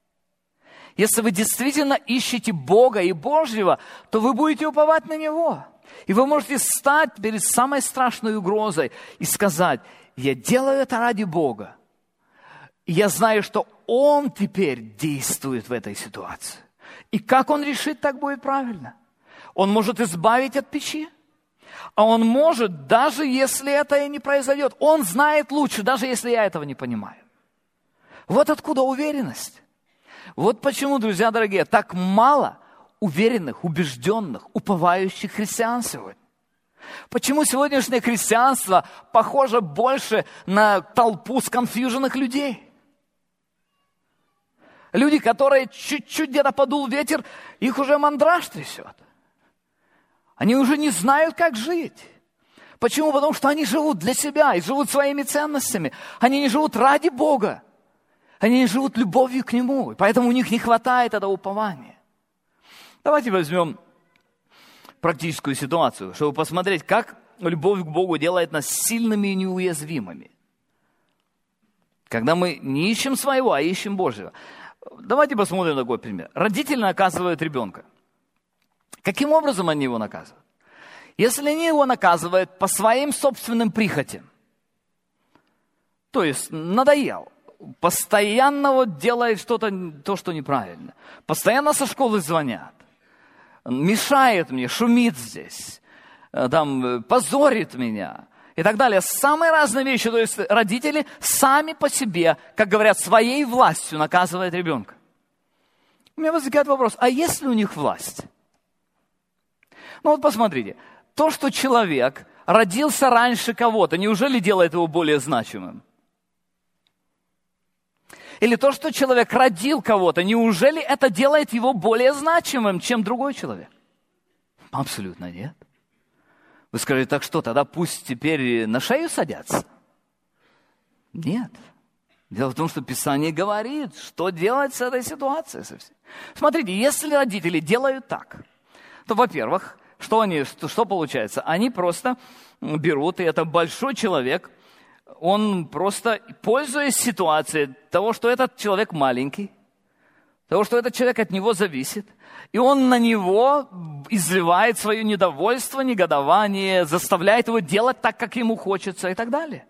Если вы действительно ищете Бога и Божьего, то вы будете уповать на Него. И вы можете стать перед самой страшной угрозой и сказать: я делаю это ради Бога. И я знаю, что Он теперь действует в этой ситуации. И как Он решит, так будет правильно. Он может избавить от печи. А Он может, даже если это и не произойдет. Он знает лучше, даже если я этого не понимаю. Вот откуда уверенность. Вот почему, друзья дорогие, так мало уверенных, убежденных, уповающих христиан сегодня. Почему сегодняшнее христианство похоже больше на толпу сконфьюженных людей? Люди, которые чуть-чуть где-то подул ветер, их уже мандраж трясет. Они уже не знают, как жить. Почему? Потому что они живут для себя и живут своими ценностями. Они не живут ради Бога. Они не живут любовью к Нему. И поэтому у них не хватает этого упования. Давайте возьмем практическую ситуацию, чтобы посмотреть, как любовь к Богу делает нас сильными и неуязвимыми. Когда мы не ищем своего, а ищем Божьего. Давайте посмотрим такой пример. Родители наказывают ребенка. Каким образом они его наказывают? Если они его наказывают по своим собственным прихотям, то есть надоел, постоянно вот делает что-то, то, что неправильно, постоянно со школы звонят, мешает мне, шумит здесь, там, позорит меня и так далее. Самые разные вещи. То есть родители сами по себе, как говорят, своей властью наказывают ребенка. У меня возникает вопрос, а есть ли у них власть? Ну вот посмотрите, то, что человек родился раньше кого-то, неужели делает его более значимым? Или то, что человек родил кого-то, неужели это делает его более значимым, чем другой человек? Абсолютно нет. Вы скажете, так что, тогда пусть теперь на шею садятся? Нет. Дело в том, что Писание говорит, что делать с этой ситуацией совсем. Смотрите, если родители делают так, то, во-первых, что получается? Они просто берут, и это большой человек, он просто, пользуясь ситуацией того, что этот человек маленький, того, что этот человек от него зависит, и он на него изливает свое недовольство, негодование, заставляет его делать так, как ему хочется и так далее.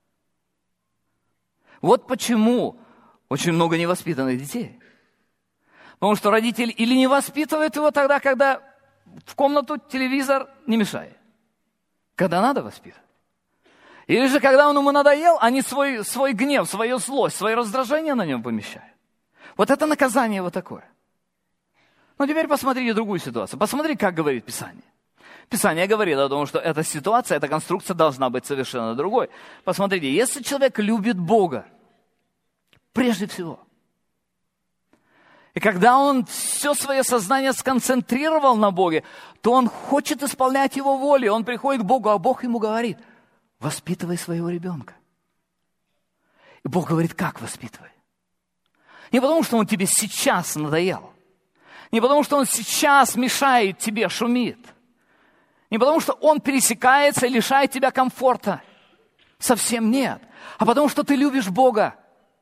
Вот почему очень много невоспитанных детей. Потому что родители или не воспитывают его тогда, когда в комнату телевизор не мешай. Когда надо, воспитывай. Или же, когда он ему надоел, они свой гнев, свою злость, свое раздражение на нем помещают. Вот это наказание вот такое. Но теперь посмотрите другую ситуацию. Посмотри, как говорит Писание. Писание говорит о том, что эта ситуация, эта конструкция должна быть совершенно другой. Посмотрите, если человек любит Бога, прежде всего, и когда он все свое сознание сконцентрировал на Боге, то он хочет исполнять Его волю. Он приходит к Богу, а Бог ему говорит: воспитывай своего ребенка. И Бог говорит: как воспитывай? Не потому, что он тебе сейчас надоел. Не потому, что он сейчас мешает тебе, шумит. Не потому, что он пересекается и лишает тебя комфорта. Совсем нет. А потому, что ты любишь Бога.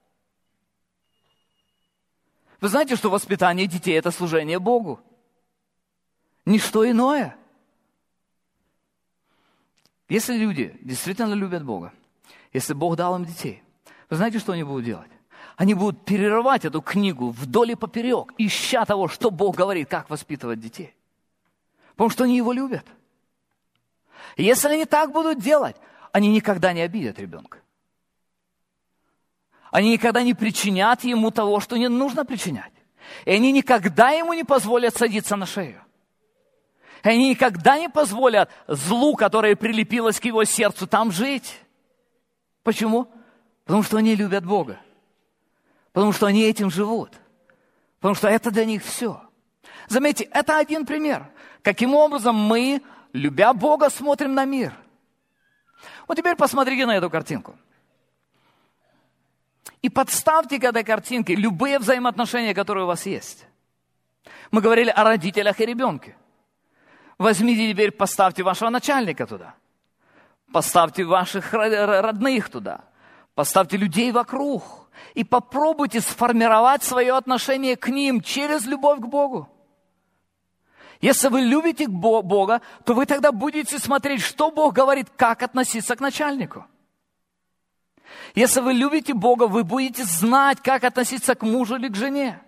Вы знаете, что воспитание детей – это служение Богу. Ничто иное. Если люди действительно любят Бога, если Бог дал им детей, вы знаете, что они будут делать? Они будут перерывать эту книгу вдоль и поперек, ища того, что Бог говорит, как воспитывать детей. Потому что они Его любят. И если они так будут делать, они никогда не обидят ребенка. Они никогда не причинят ему того, что не нужно причинять. И они никогда ему не позволят садиться на шею. И они никогда не позволят злу, которое прилепилось к его сердцу, там жить. Почему? Потому что они любят Бога. Потому что они этим живут. Потому что это для них все. Заметьте, это один пример. Каким образом мы, любя Бога, смотрим на мир. Вот теперь посмотрите на эту картинку. И подставьте к этой картинке любые взаимоотношения, которые у вас есть. Мы говорили о родителях и ребенке. Возьмите теперь, поставьте вашего начальника туда. Поставьте ваших родных туда. Поставьте людей вокруг. И попробуйте сформировать свое отношение к ним через любовь к Богу. Если вы любите Бога, то вы тогда будете смотреть, что Бог говорит, как относиться к начальнику. Если вы любите Бога, вы будете знать, как относиться к мужу или к жене.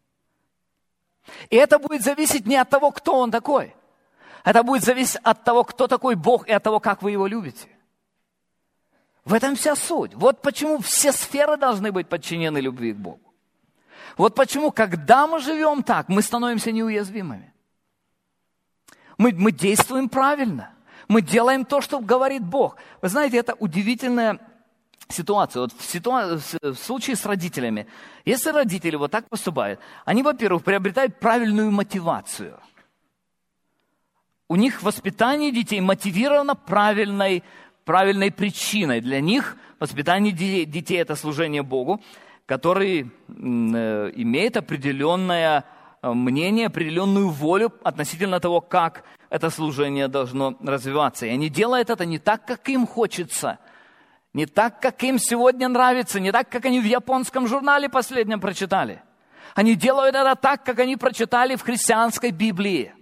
И это будет зависеть не от того, кто он такой. Это будет зависеть от того, кто такой Бог, и от того, как вы Его любите. В этом вся суть. Вот почему все сферы должны быть подчинены любви к Богу. Вот почему, когда мы живем так, мы становимся неуязвимыми. Мы действуем правильно. Мы делаем то, что говорит Бог. Вы знаете, это удивительная ситуация. Вот в случае с родителями. Если родители вот так поступают, они, во-первых, приобретают правильную мотивацию. У них воспитание детей мотивировано правильной причиной. Для них воспитание детей – это служение Богу, который имеет определенное мнение, определенную волю относительно того, как это служение должно развиваться. И они делают это не так, как им хочется, не так, как им сегодня нравится, не так, как они в японском журнале последнем прочитали. Они делают это так, как они прочитали в христианской Библии.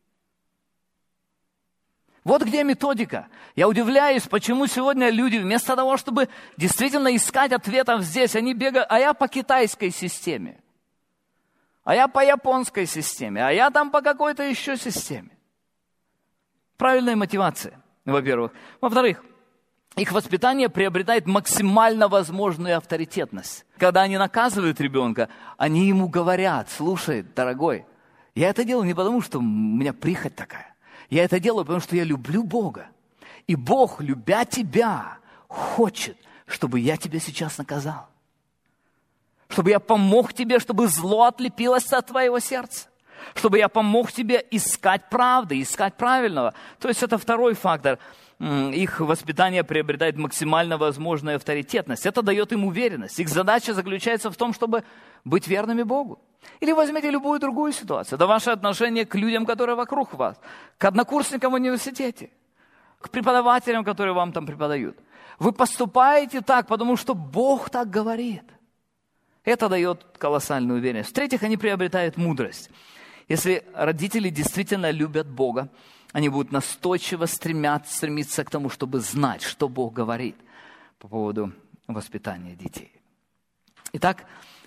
Вот где методика. Я удивляюсь, почему сегодня люди вместо того, чтобы действительно искать ответов здесь, они бегают, а я по китайской системе, а я по японской системе, а я там по какой-то еще системе. Правильная мотивация, во-первых. Во-вторых, их воспитание приобретает максимально возможную авторитетность. Когда они наказывают ребенка, они ему говорят: слушай, дорогой, я это делаю не потому, что у меня прихоть такая. Я это делаю, потому что я люблю Бога. И Бог, любя тебя, хочет, чтобы я тебя сейчас наказал. Чтобы я помог тебе, чтобы зло отлепилось от твоего сердца. Чтобы я помог тебе искать правды, искать правильного. То есть это второй фактор. Их воспитание приобретает максимально возможную авторитетность. Это дает им уверенность. Их задача заключается в том, чтобы быть верными Богу. Или возьмите любую другую ситуацию. Это ваше отношение к людям, которые вокруг вас. К однокурсникам в университете. К преподавателям, которые вам там преподают. Вы поступаете так, потому что Бог так говорит. Это дает колоссальную уверенность. В-третьих, они приобретают мудрость. Если родители действительно любят Бога, они будут настойчиво стремиться к тому, чтобы знать, что Бог говорит по поводу воспитания детей. Итак,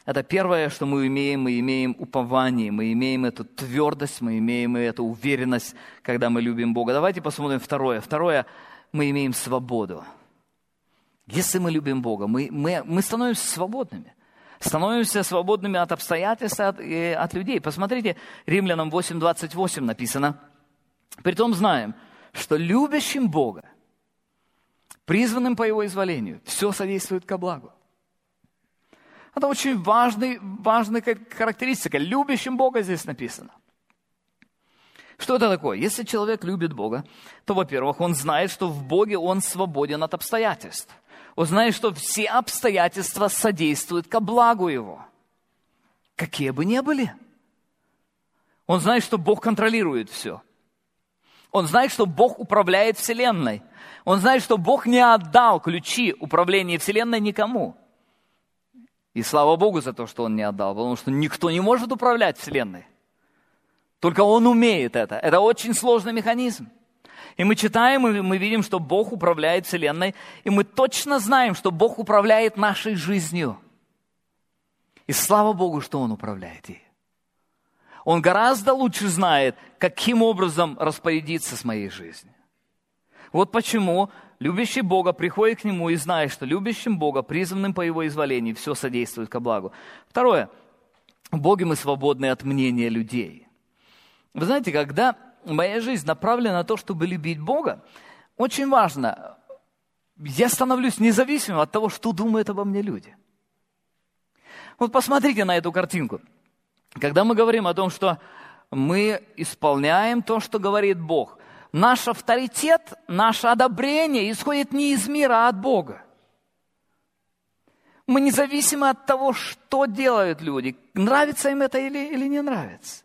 Это первое, что мы имеем упование, мы имеем эту твердость, мы имеем эту уверенность, когда мы любим Бога. Давайте посмотрим второе. Второе, мы имеем свободу. Если мы любим Бога, мы становимся свободными. Становимся свободными от обстоятельств и от людей. Посмотрите, Римлянам 8:28 написано. «Притом знаем, что любящим Бога, призванным по Его изволению, все содействует ко благу». Это очень важная характеристика. Любящим Бога здесь написано. Что это такое? Если человек любит Бога, то, во-первых, он знает, что в Боге он свободен от обстоятельств. Он знает, что все обстоятельства содействуют ко благу его. Какие бы ни были. Он знает, что Бог контролирует все. Он знает, что Бог управляет Вселенной. Он знает, что Бог не отдал ключи управления Вселенной никому. И слава Богу за то, что Он не отдал, потому что никто не может управлять Вселенной. Только Он умеет это. Это очень сложный механизм. И мы читаем, и мы видим, что Бог управляет Вселенной, и мы точно знаем, что Бог управляет нашей жизнью. И слава Богу, что Он управляет ей. Он гораздо лучше знает, каким образом распорядиться с моей жизнью. Вот почему любящий Бога приходит к Нему и знает, что любящим Бога, призванным по Его изволению, все содействует ко благу. Второе. В Боге мы свободны от мнения людей. Вы знаете, когда моя жизнь направлена на то, чтобы любить Бога, очень важно, я становлюсь независимым от того, что думают обо мне люди. Вот посмотрите на эту картинку. Когда мы говорим о том, что мы исполняем то, что говорит Бог, наш авторитет, наше одобрение исходит не из мира, а от Бога. Мы независимы от того, что делают люди, нравится им это или не нравится.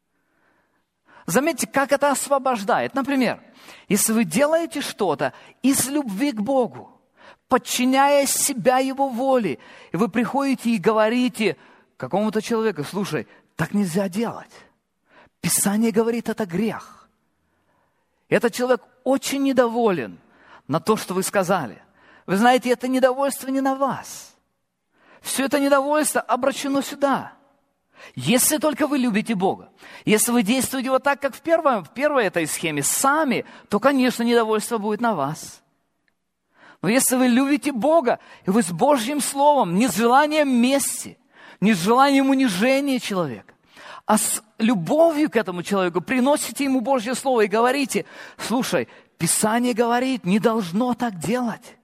Заметьте, как это освобождает. Например, если вы делаете что-то из любви к Богу, подчиняя себя Его воле, и вы приходите и говорите какому-то человеку: слушай, так нельзя делать. Писание говорит, это грех. Этот человек очень недоволен на то, что вы сказали. Вы знаете, это недовольство не на вас. Все это недовольство обращено сюда. Если только вы любите Бога, если вы действуете вот так, как в первой этой схеме, сами, то, конечно, недовольство будет на вас. Но если вы любите Бога, и вы с Божьим Словом, не с желанием мести, не с желанием унижения человека, а с любовью к этому человеку приносите ему Божье Слово и говорите: слушай, Писание говорит, не должно так делать.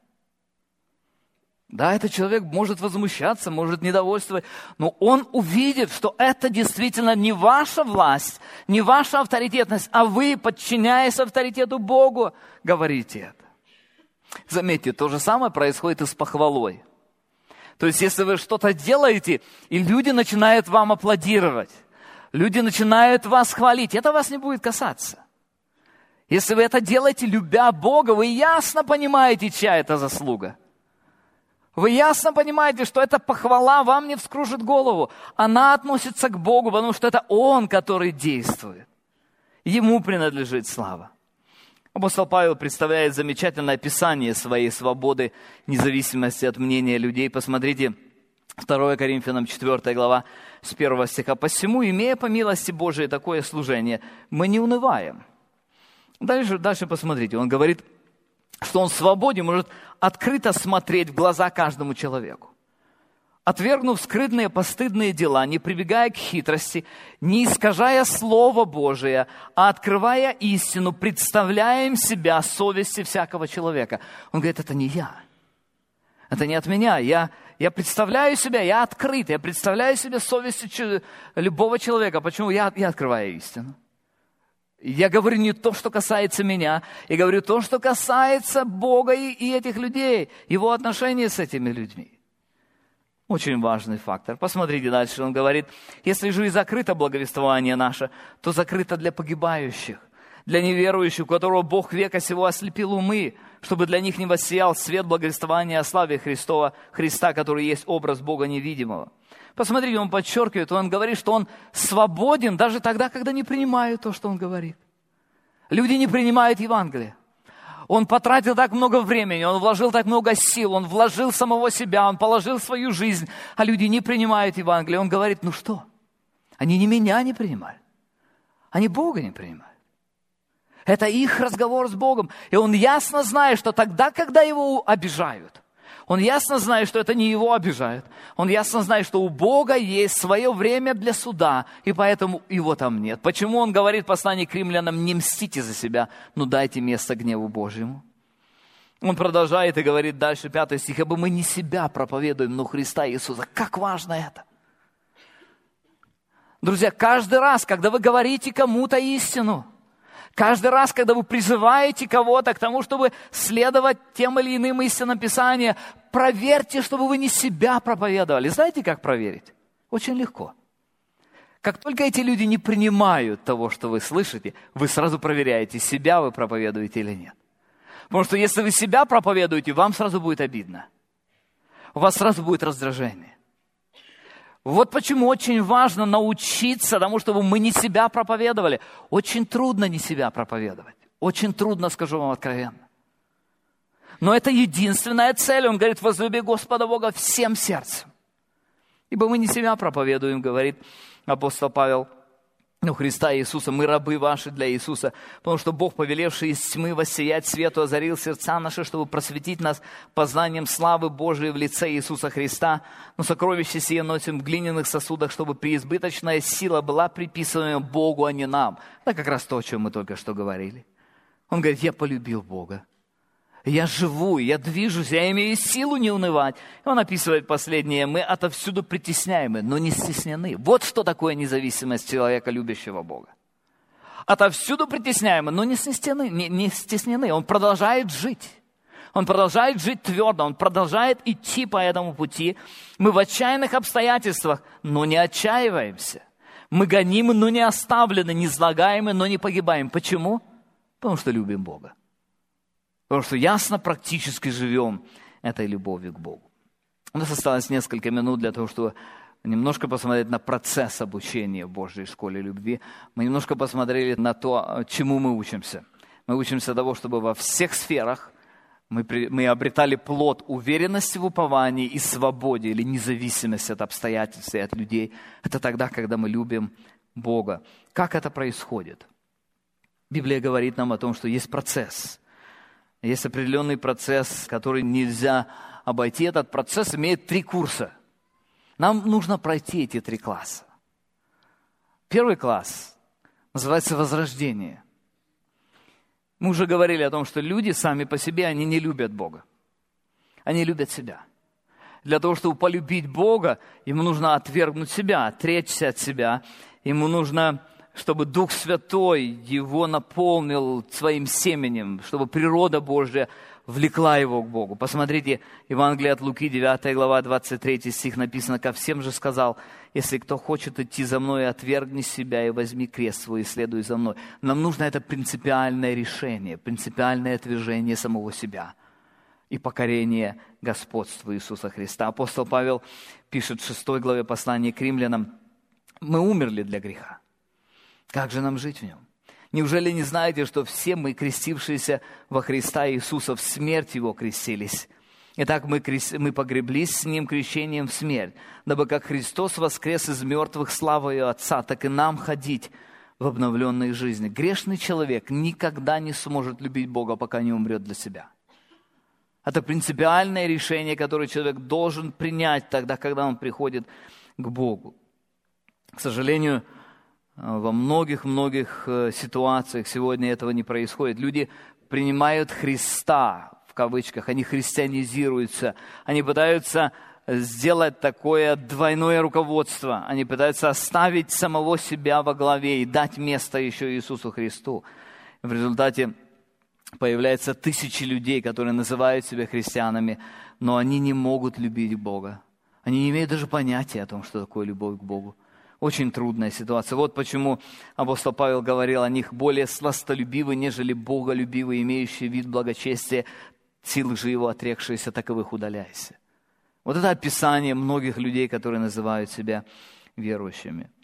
Да, этот человек может возмущаться, может недовольствовать, но он увидит, что это действительно не ваша власть, не ваша авторитетность, а вы, подчиняясь авторитету Богу, говорите это. Заметьте, то же самое происходит и с похвалой. То есть, если вы что-то делаете, и люди начинают вам аплодировать, люди начинают вас хвалить, это вас не будет касаться. Если вы это делаете, любя Бога, вы ясно понимаете, чья это заслуга. Вы ясно понимаете, что эта похвала вам не вскружит голову. Она относится к Богу, потому что это Он, который действует. Ему принадлежит слава. Апостол Павел представляет замечательное описание своей свободы, независимости от мнения людей. Посмотрите, 2 Коринфянам 4 глава, с 1 стиха. «Посему, имея по милости Божией такое служение, мы не унываем». Дальше посмотрите, он говорит, что он свободен, может открыто смотреть в глаза каждому человеку. Отвергнув скрытные постыдные дела, не прибегая к хитрости, не искажая Слово Божие, а открывая истину, представляем себя совести всякого человека. Он говорит, это не я. Это не от меня. Я представляю себя, я открыт, я представляю себе совесть любого человека. Почему? Я открываю истину. Я говорю не то, что касается меня, я говорю то, что касается Бога и этих людей, Его отношения с этими людьми. Очень важный фактор. Посмотрите дальше, он говорит, если же и закрыто благовествование наше, то закрыто для погибающих, для неверующих, у которого Бог века сего ослепил умы, чтобы для них не воссиял свет благовествования о славе Христа, который есть образ Бога невидимого. Посмотрите, он подчеркивает, он говорит, что он свободен даже тогда, когда не принимают то, что он говорит. Люди не принимают Евангелие. Он потратил так много времени, он вложил так много сил, он вложил самого себя, он положил свою жизнь, а люди не принимают Евангелие. Он говорит, ну что? Они не меня не принимают, они Бога не принимают. Это их разговор с Богом. И он ясно знает, что тогда, когда его обижают, он ясно знает, что это не его обижают. Он ясно знает, что у Бога есть свое время для суда, и поэтому его там нет. Почему он говорит в послании к римлянам, не мстите за себя, но дайте место гневу Божьему? Он продолжает и говорит дальше, 5 стих, «Ибо мы не себя проповедуем, но Христа Иисуса». Как важно это! Друзья, каждый раз, когда вы говорите кому-то истину, каждый раз, когда вы призываете кого-то к тому, чтобы следовать тем или иным истинам Писания, проверьте, чтобы вы не себя проповедовали. Знаете, как проверить? Очень легко. Как только эти люди не принимают того, что вы слышите, вы сразу проверяете, себя вы проповедуете или нет. Потому что если вы себя проповедуете, вам сразу будет обидно. У вас сразу будет раздражение. Вот почему очень важно научиться тому, чтобы мы не себя проповедовали. Очень трудно не себя проповедовать. Очень трудно, скажу вам откровенно. Но это единственная цель. Он говорит, возлюби Господа Бога всем сердцем. Ибо мы не себя проповедуем, говорит апостол Павел, но Христа Иисуса. Мы рабы ваши для Иисуса, потому что Бог, повелевший из тьмы воссиять свету, озарил сердца наши, чтобы просветить нас познанием славы Божией в лице Иисуса Христа. Но сокровище сие носим в глиняных сосудах, чтобы преизбыточная сила была приписана Богу, а не нам. Это как раз то, о чем мы только что говорили. Он говорит, я полюбил Бога. Я живу, я движусь, я имею силу не унывать. И он описывает последнее. Мы отовсюду притесняемы, но не стеснены. Вот что такое независимость человека, любящего Бога. Отовсюду притесняемы, но не стеснены. Он продолжает жить. Он продолжает жить твердо. Он продолжает идти по этому пути. Мы в отчаянных обстоятельствах, но не отчаиваемся. Мы гонимы, но не оставлены, не излагаемы, но не погибаем. Почему? Потому что любим Бога. Потому что ясно практически живем этой любовью к Богу. У нас осталось несколько минут для того, чтобы немножко посмотреть на процесс обучения в Божьей школе любви. Мы немножко посмотрели на то, чему мы учимся. Мы учимся того, чтобы во всех сферах мы обретали плод уверенности в уповании и свободе или независимости от обстоятельств и от людей. Это тогда, когда мы любим Бога. Как это происходит? Библия говорит нам о том, что есть процесс. Есть определенный процесс, который нельзя обойти. Этот процесс имеет 3 курса. Нам нужно пройти эти 3 класса. Первый класс называется возрождение. Мы уже говорили о том, что люди сами по себе, они не любят Бога. Они любят себя. Для того, чтобы полюбить Бога, ему нужно отвергнуть себя, отречься от себя. Ему нужно, чтобы Дух Святой его наполнил своим семенем, чтобы природа Божья влекла его к Богу. Посмотрите, Евангелие от Луки, 9 глава, 23 стих написано, «Ко всем же сказал, если кто хочет идти за мной, отвергни себя и возьми крест свой и следуй за мной». Нам нужно это принципиальное решение, принципиальное отвержение самого себя и покорение господству Иисуса Христа. Апостол Павел пишет в 6 главе послания к римлянам, «Мы умерли для греха. Как же нам жить в нем? Неужели не знаете, что все мы, крестившиеся во Христа Иисуса, в смерть Его крестились? Итак, мы погреблись с Ним крещением в смерть, дабы как Христос воскрес из мертвых славою Отца, так и нам ходить в обновленной жизни». Грешный человек никогда не сможет любить Бога, пока не умрет для себя. Это принципиальное решение, которое человек должен принять тогда, когда он приходит к Богу. К сожалению, во многих ситуациях сегодня этого не происходит. Люди принимают Христа, в кавычках, они христианизируются, они пытаются сделать такое двойное руководство, они пытаются оставить самого себя во главе и дать место еще Иисусу Христу. В результате появляются тысячи людей, которые называют себя христианами, но они не могут любить Бога. Они не имеют даже понятия о том, что такое любовь к Богу. Очень трудная ситуация. Вот почему апостол Павел говорил о них более сластолюбивы, нежели боголюбивы, имеющие вид благочестия, силы же его отрекшиеся, таковых удаляйся. Вот это описание многих людей, которые называют себя верующими.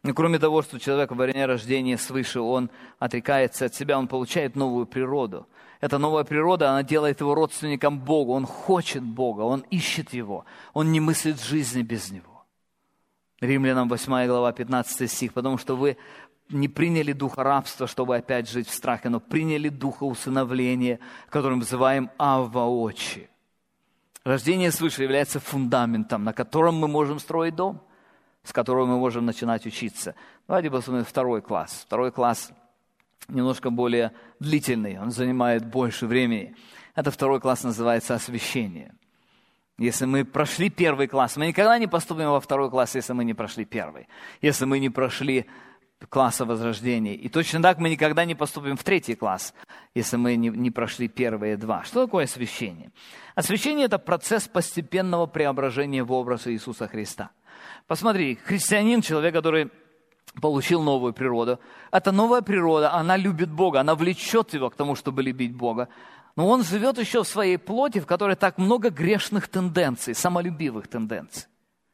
Но кроме того, что человек во время рождения свыше, он отрекается от себя, он получает новую природу. Эта новая природа, она делает его родственником Богу. Он хочет Бога, он ищет Его. Он не мыслит жизни без Него. Римлянам 8 глава, 15 стих. Потому что вы не приняли духа рабства, чтобы опять жить в страхе, но приняли духа усыновления, которым называем Авва Отче. Рождение свыше является фундаментом, на котором мы можем строить дом, с которого мы можем начинать учиться. Давайте посмотрим второй класс. Второй класс немножко более длительный, он занимает больше времени. Это второй класс называется освящение. Если мы прошли первый класс, мы никогда не поступим во второй класс, если мы не прошли первый. Если мы не прошли класса возрождения. И точно так мы никогда не поступим в третий класс, если мы не прошли первые два. Что такое освящение? Освящение – это процесс постепенного преображения в образ Иисуса Христа. Посмотри, христианин, человек, который получил новую природу, эта новая природа, она любит Бога, она влечет его к тому, чтобы любить Бога. Но он живет еще в своей плоти, в которой так много грешных тенденций, самолюбивых тенденций.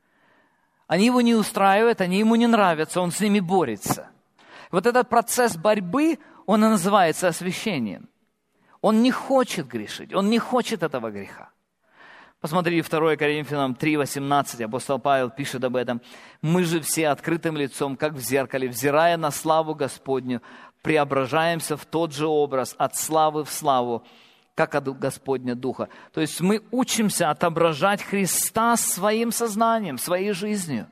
Они его не устраивают, они ему не нравятся, он с ними борется. Вот этот процесс борьбы, он и называется освящением. Он не хочет грешить, он не хочет этого греха. Посмотри, 2 Коринфянам 3:18, апостол Павел пишет об этом. «Мы же все открытым лицом, как в зеркале, взирая на славу Господню, преображаемся в тот же образ, от славы в славу, как от Господня Духа». То есть мы учимся отображать Христа своим сознанием, своей жизнью.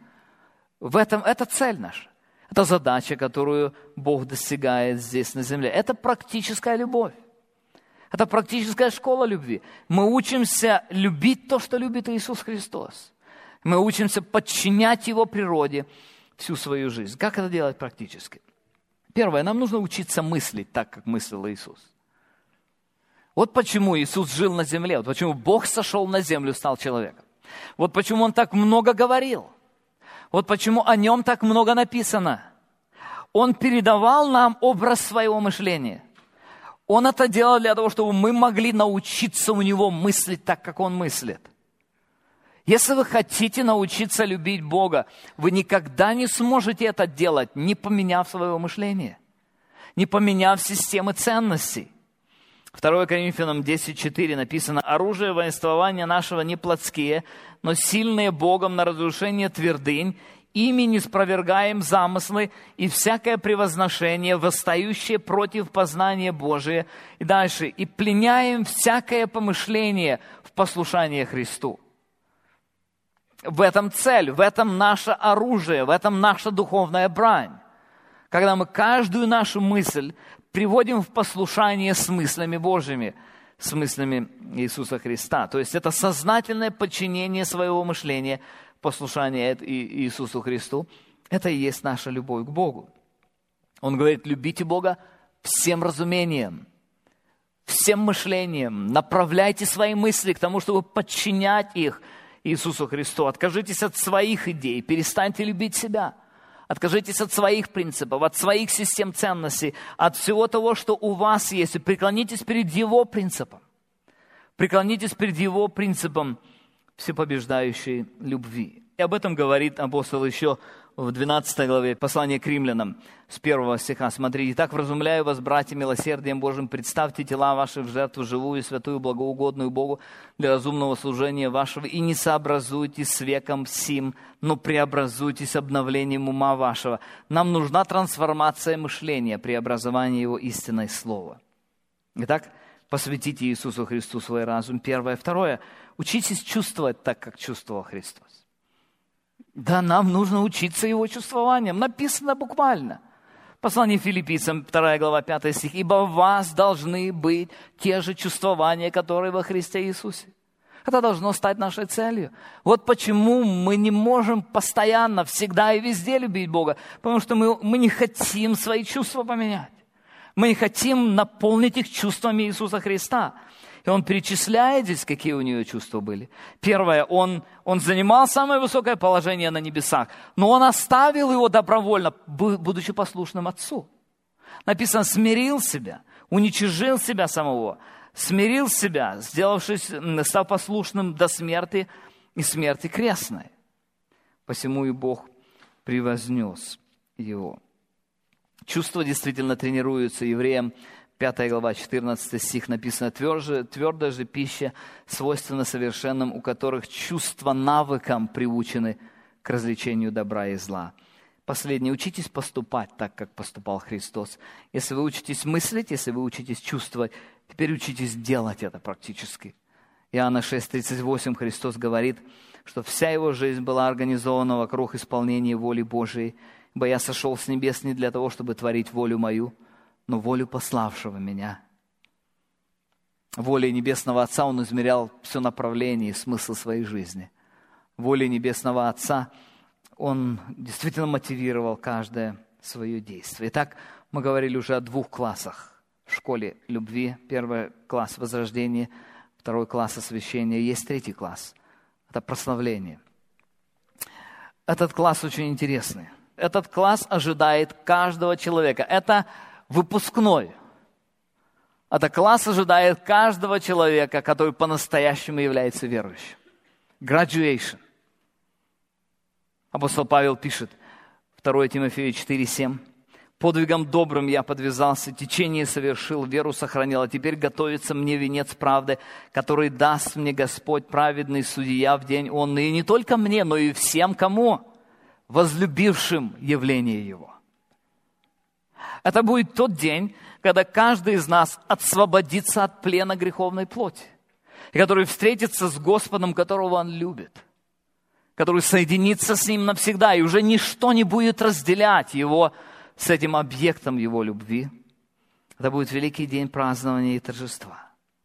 Это цель наша. Это задача, которую Бог достигает здесь на земле. Это практическая любовь. Это практическая школа любви. Мы учимся любить то, что любит Иисус Христос. Мы учимся подчинять Его природе всю свою жизнь. Как это делать практически? Первое, нам нужно учиться мыслить так, как мыслил Иисус. Вот почему Иисус жил на земле, вот почему Бог сошел на землю, стал человеком. Вот почему Он так много говорил. Вот почему о Нем так много написано. Он передавал нам образ своего мышления. Он это делал для того, чтобы мы могли научиться у Него мыслить так, как Он мыслит. Если вы хотите научиться любить Бога, вы никогда не сможете это делать, не поменяв своего мышления, не поменяв системы ценностей. 2 Коринфянам 10:4 написано: «Оружие воинствования нашего не плотские, но сильные Богом на разрушение твердынь, ими не спровергаем замыслы и всякое превозношение, восстающее против познания Божия». И дальше: «И пленяем всякое помышление в послушание Христу». В этом цель, в этом наше оружие, в этом наша духовная брань. Когда мы каждую нашу мысль приводим в послушание с мыслями Божьими, с мыслями Иисуса Христа. То есть это сознательное подчинение своего мышления, послушание Иисусу Христу. Это и есть наша любовь к Богу. Он говорит: любите Бога всем разумением, всем мышлением. Направляйте свои мысли к тому, чтобы подчинять их Иисусу Христу. Откажитесь от своих идей, перестаньте любить себя. Откажитесь от своих принципов, от своих систем ценностей, от всего того, что у вас есть, и преклонитесь перед Его принципом. Преклонитесь перед Его принципом всепобеждающей любви. И об этом говорит апостол еще в 12 главе послания к римлянам, с 1 стиха. Смотрите: «Итак, вразумляю вас, братья, милосердием Божьим, представьте тела ваши в жертву живую, святую, благоугодную Богу для разумного служения вашего, и не сообразуйтесь с веком сим, но преобразуйтесь обновлением ума вашего». Нам нужна трансформация мышления, преобразование его истинное слово. Итак, посвятите Иисусу Христу свой разум. Первое. Второе. Учитесь чувствовать так, как чувствовал Христос. Да, нам нужно учиться Его чувствованиям. Написано буквально. Послание Филиппийцам, 2 глава, 5 стих. «Ибо в вас должны быть те же чувствования, которые во Христе Иисусе». Это должно стать нашей целью. Вот почему мы не можем постоянно, всегда и везде любить Бога. Потому что мы не хотим свои чувства поменять. Мы не хотим наполнить их чувствами Иисуса Христа. И он перечисляет здесь, какие у него чувства были. Первое, он занимал самое высокое положение на небесах, но он оставил его добровольно, будучи послушным Отцу. Написано: смирил себя, уничижил себя самого, смирил себя, став послушным до смерти и смерти крестной. Посему и Бог превознес Его. Чувства действительно тренируются. Евреям 5 глава, 14 стих написано: «Твердая же пища свойственна совершенным, у которых чувства навыкам приучены к развлечению добра и зла». Последнее. Учитесь поступать так, как поступал Христос. Если вы учитесь мыслить, если вы учитесь чувствовать, теперь учитесь делать это практически. Иоанна 6:38 Христос говорит, что вся его жизнь была организована вокруг исполнения воли Божией. «Ибо я сошел с небес не для того, чтобы творить волю мою, но волю пославшего меня». Волей Небесного Отца он измерял все направление и смысл своей жизни. Волей Небесного Отца он действительно мотивировал каждое свое действие. Итак, мы говорили уже о 2 классах в школе любви. 1 класс – возрождение, 2 класс – освящение. Есть 3 класс – это прославление. Этот класс очень интересный. Этот класс ожидает каждого человека. Это выпускной. Этот класс ожидает каждого человека, который по-настоящему является верующим. Graduation. Апостол Павел пишет, 2 Тимофею 4:7. «Подвигом добрым я подвязался, течение совершил, веру сохранил, а теперь готовится мне венец правды, который даст мне Господь, праведный судья, в день онный, и не только мне, но и всем, кому? Возлюбившим явление Его». Это будет тот день, когда каждый из нас освободится от плена греховной плоти, и который встретится с Господом, которого он любит, который соединится с Ним навсегда, и уже ничто не будет разделять его с этим объектом Его любви. Это будет великий день празднования и торжества.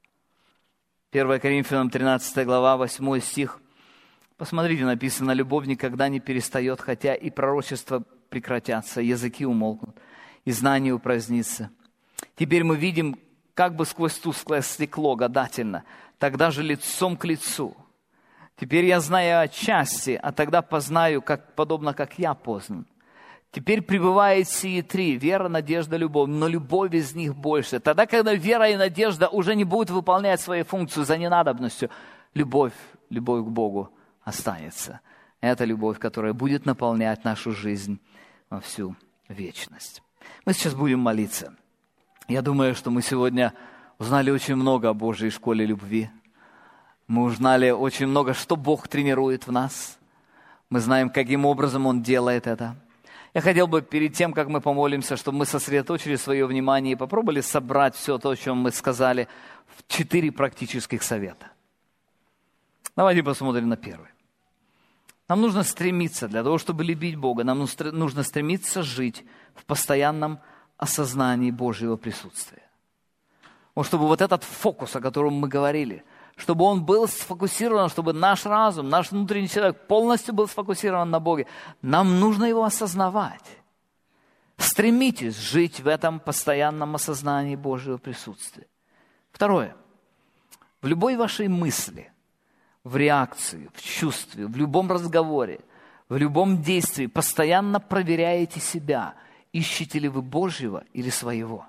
1 Коринфянам 13 глава, 8 стих. Посмотрите, написано: «Любовь никогда не перестает, хотя и пророчества прекратятся, языки умолкнут, и знание упразднится. Теперь мы видим как бы сквозь тусклое стекло гадательно, тогда же лицом к лицу. Теперь я знаю отчасти, а тогда познаю, подобно как я познан. Теперь пребывает сии 3: вера, надежда, любовь, но любовь из них больше». Тогда, когда вера и надежда уже не будут выполнять свою функцию за ненадобностью, любовь к Богу останется. Это любовь, которая будет наполнять нашу жизнь во всю вечность. Мы сейчас будем молиться. Я думаю, что мы сегодня узнали очень много о Божьей школе любви. Мы узнали очень много, что Бог тренирует в нас. Мы знаем, каким образом Он делает это. Я хотел бы перед тем, как мы помолимся, чтобы мы сосредоточили свое внимание и попробовали собрать все то, о чем мы сказали, в 4 практических совета. Давайте посмотрим на первый. Нам нужно стремиться, для того, чтобы любить Бога, нам нужно стремиться жить в постоянном осознании Божьего присутствия. Вот чтобы вот этот фокус, о котором мы говорили, чтобы он был сфокусирован, чтобы наш разум, наш внутренний человек полностью был сфокусирован на Боге. Нам нужно его осознавать. Стремитесь жить в этом постоянном осознании Божьего присутствия. Второе. В любой вашей мысли, в реакции, в чувстве, в любом разговоре, в любом действии постоянно проверяете себя, ищете ли вы Божьего или своего.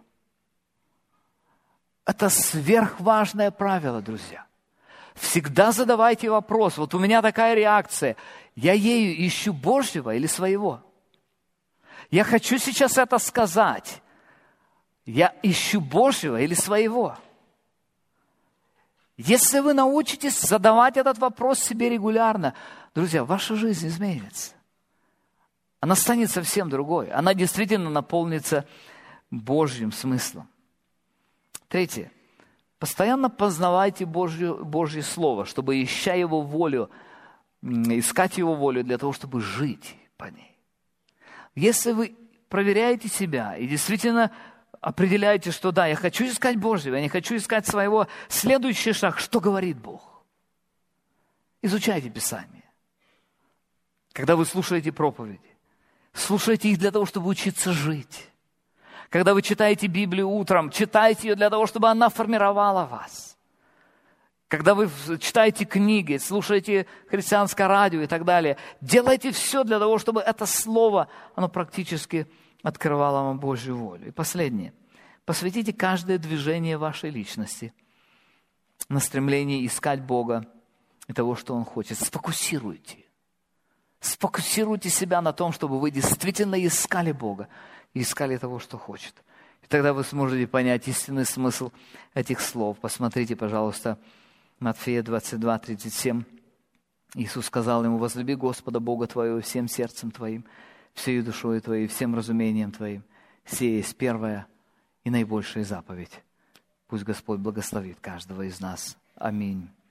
Это сверхважное правило, друзья. Всегда задавайте вопрос: вот у меня такая реакция, я ею ищу Божьего или своего? Я хочу сейчас это сказать. Я ищу Божьего или своего? Если вы научитесь задавать этот вопрос себе регулярно, друзья, ваша жизнь изменится. Она станет совсем другой. Она действительно наполнится Божьим смыслом. Третье. Постоянно познавайте Божье Слово, чтобы, ища Его волю, искать Его волю для того, чтобы жить по ней. Если вы проверяете себя и действительно определяете, что да, я хочу искать Божьего, я не хочу искать своего, следующий шаг, что говорит Бог? Изучайте Писание. Когда вы слушаете проповеди, слушайте их для того, чтобы учиться жить. Когда вы читаете Библию утром, читайте ее для того, чтобы она формировала вас. Когда вы читаете книги, слушаете христианское радио и так далее, делайте все для того, чтобы это слово, оно практически открывало вам Божью волю. И последнее. Посвятите каждое движение вашей личности на стремление искать Бога и того, что Он хочет. Сфокусируйте Сфокусируйте себя на том, чтобы вы действительно искали Бога и искали того, что хочет. И тогда вы сможете понять истинный смысл этих слов. Посмотрите, пожалуйста, Матфея 22, 37. Иисус сказал ему: возлюби Господа Бога твоего всем сердцем твоим, всей душой твоей, всем разумением твоим. Сия есть первая и наибольшая заповедь. Пусть Господь благословит каждого из нас. Аминь.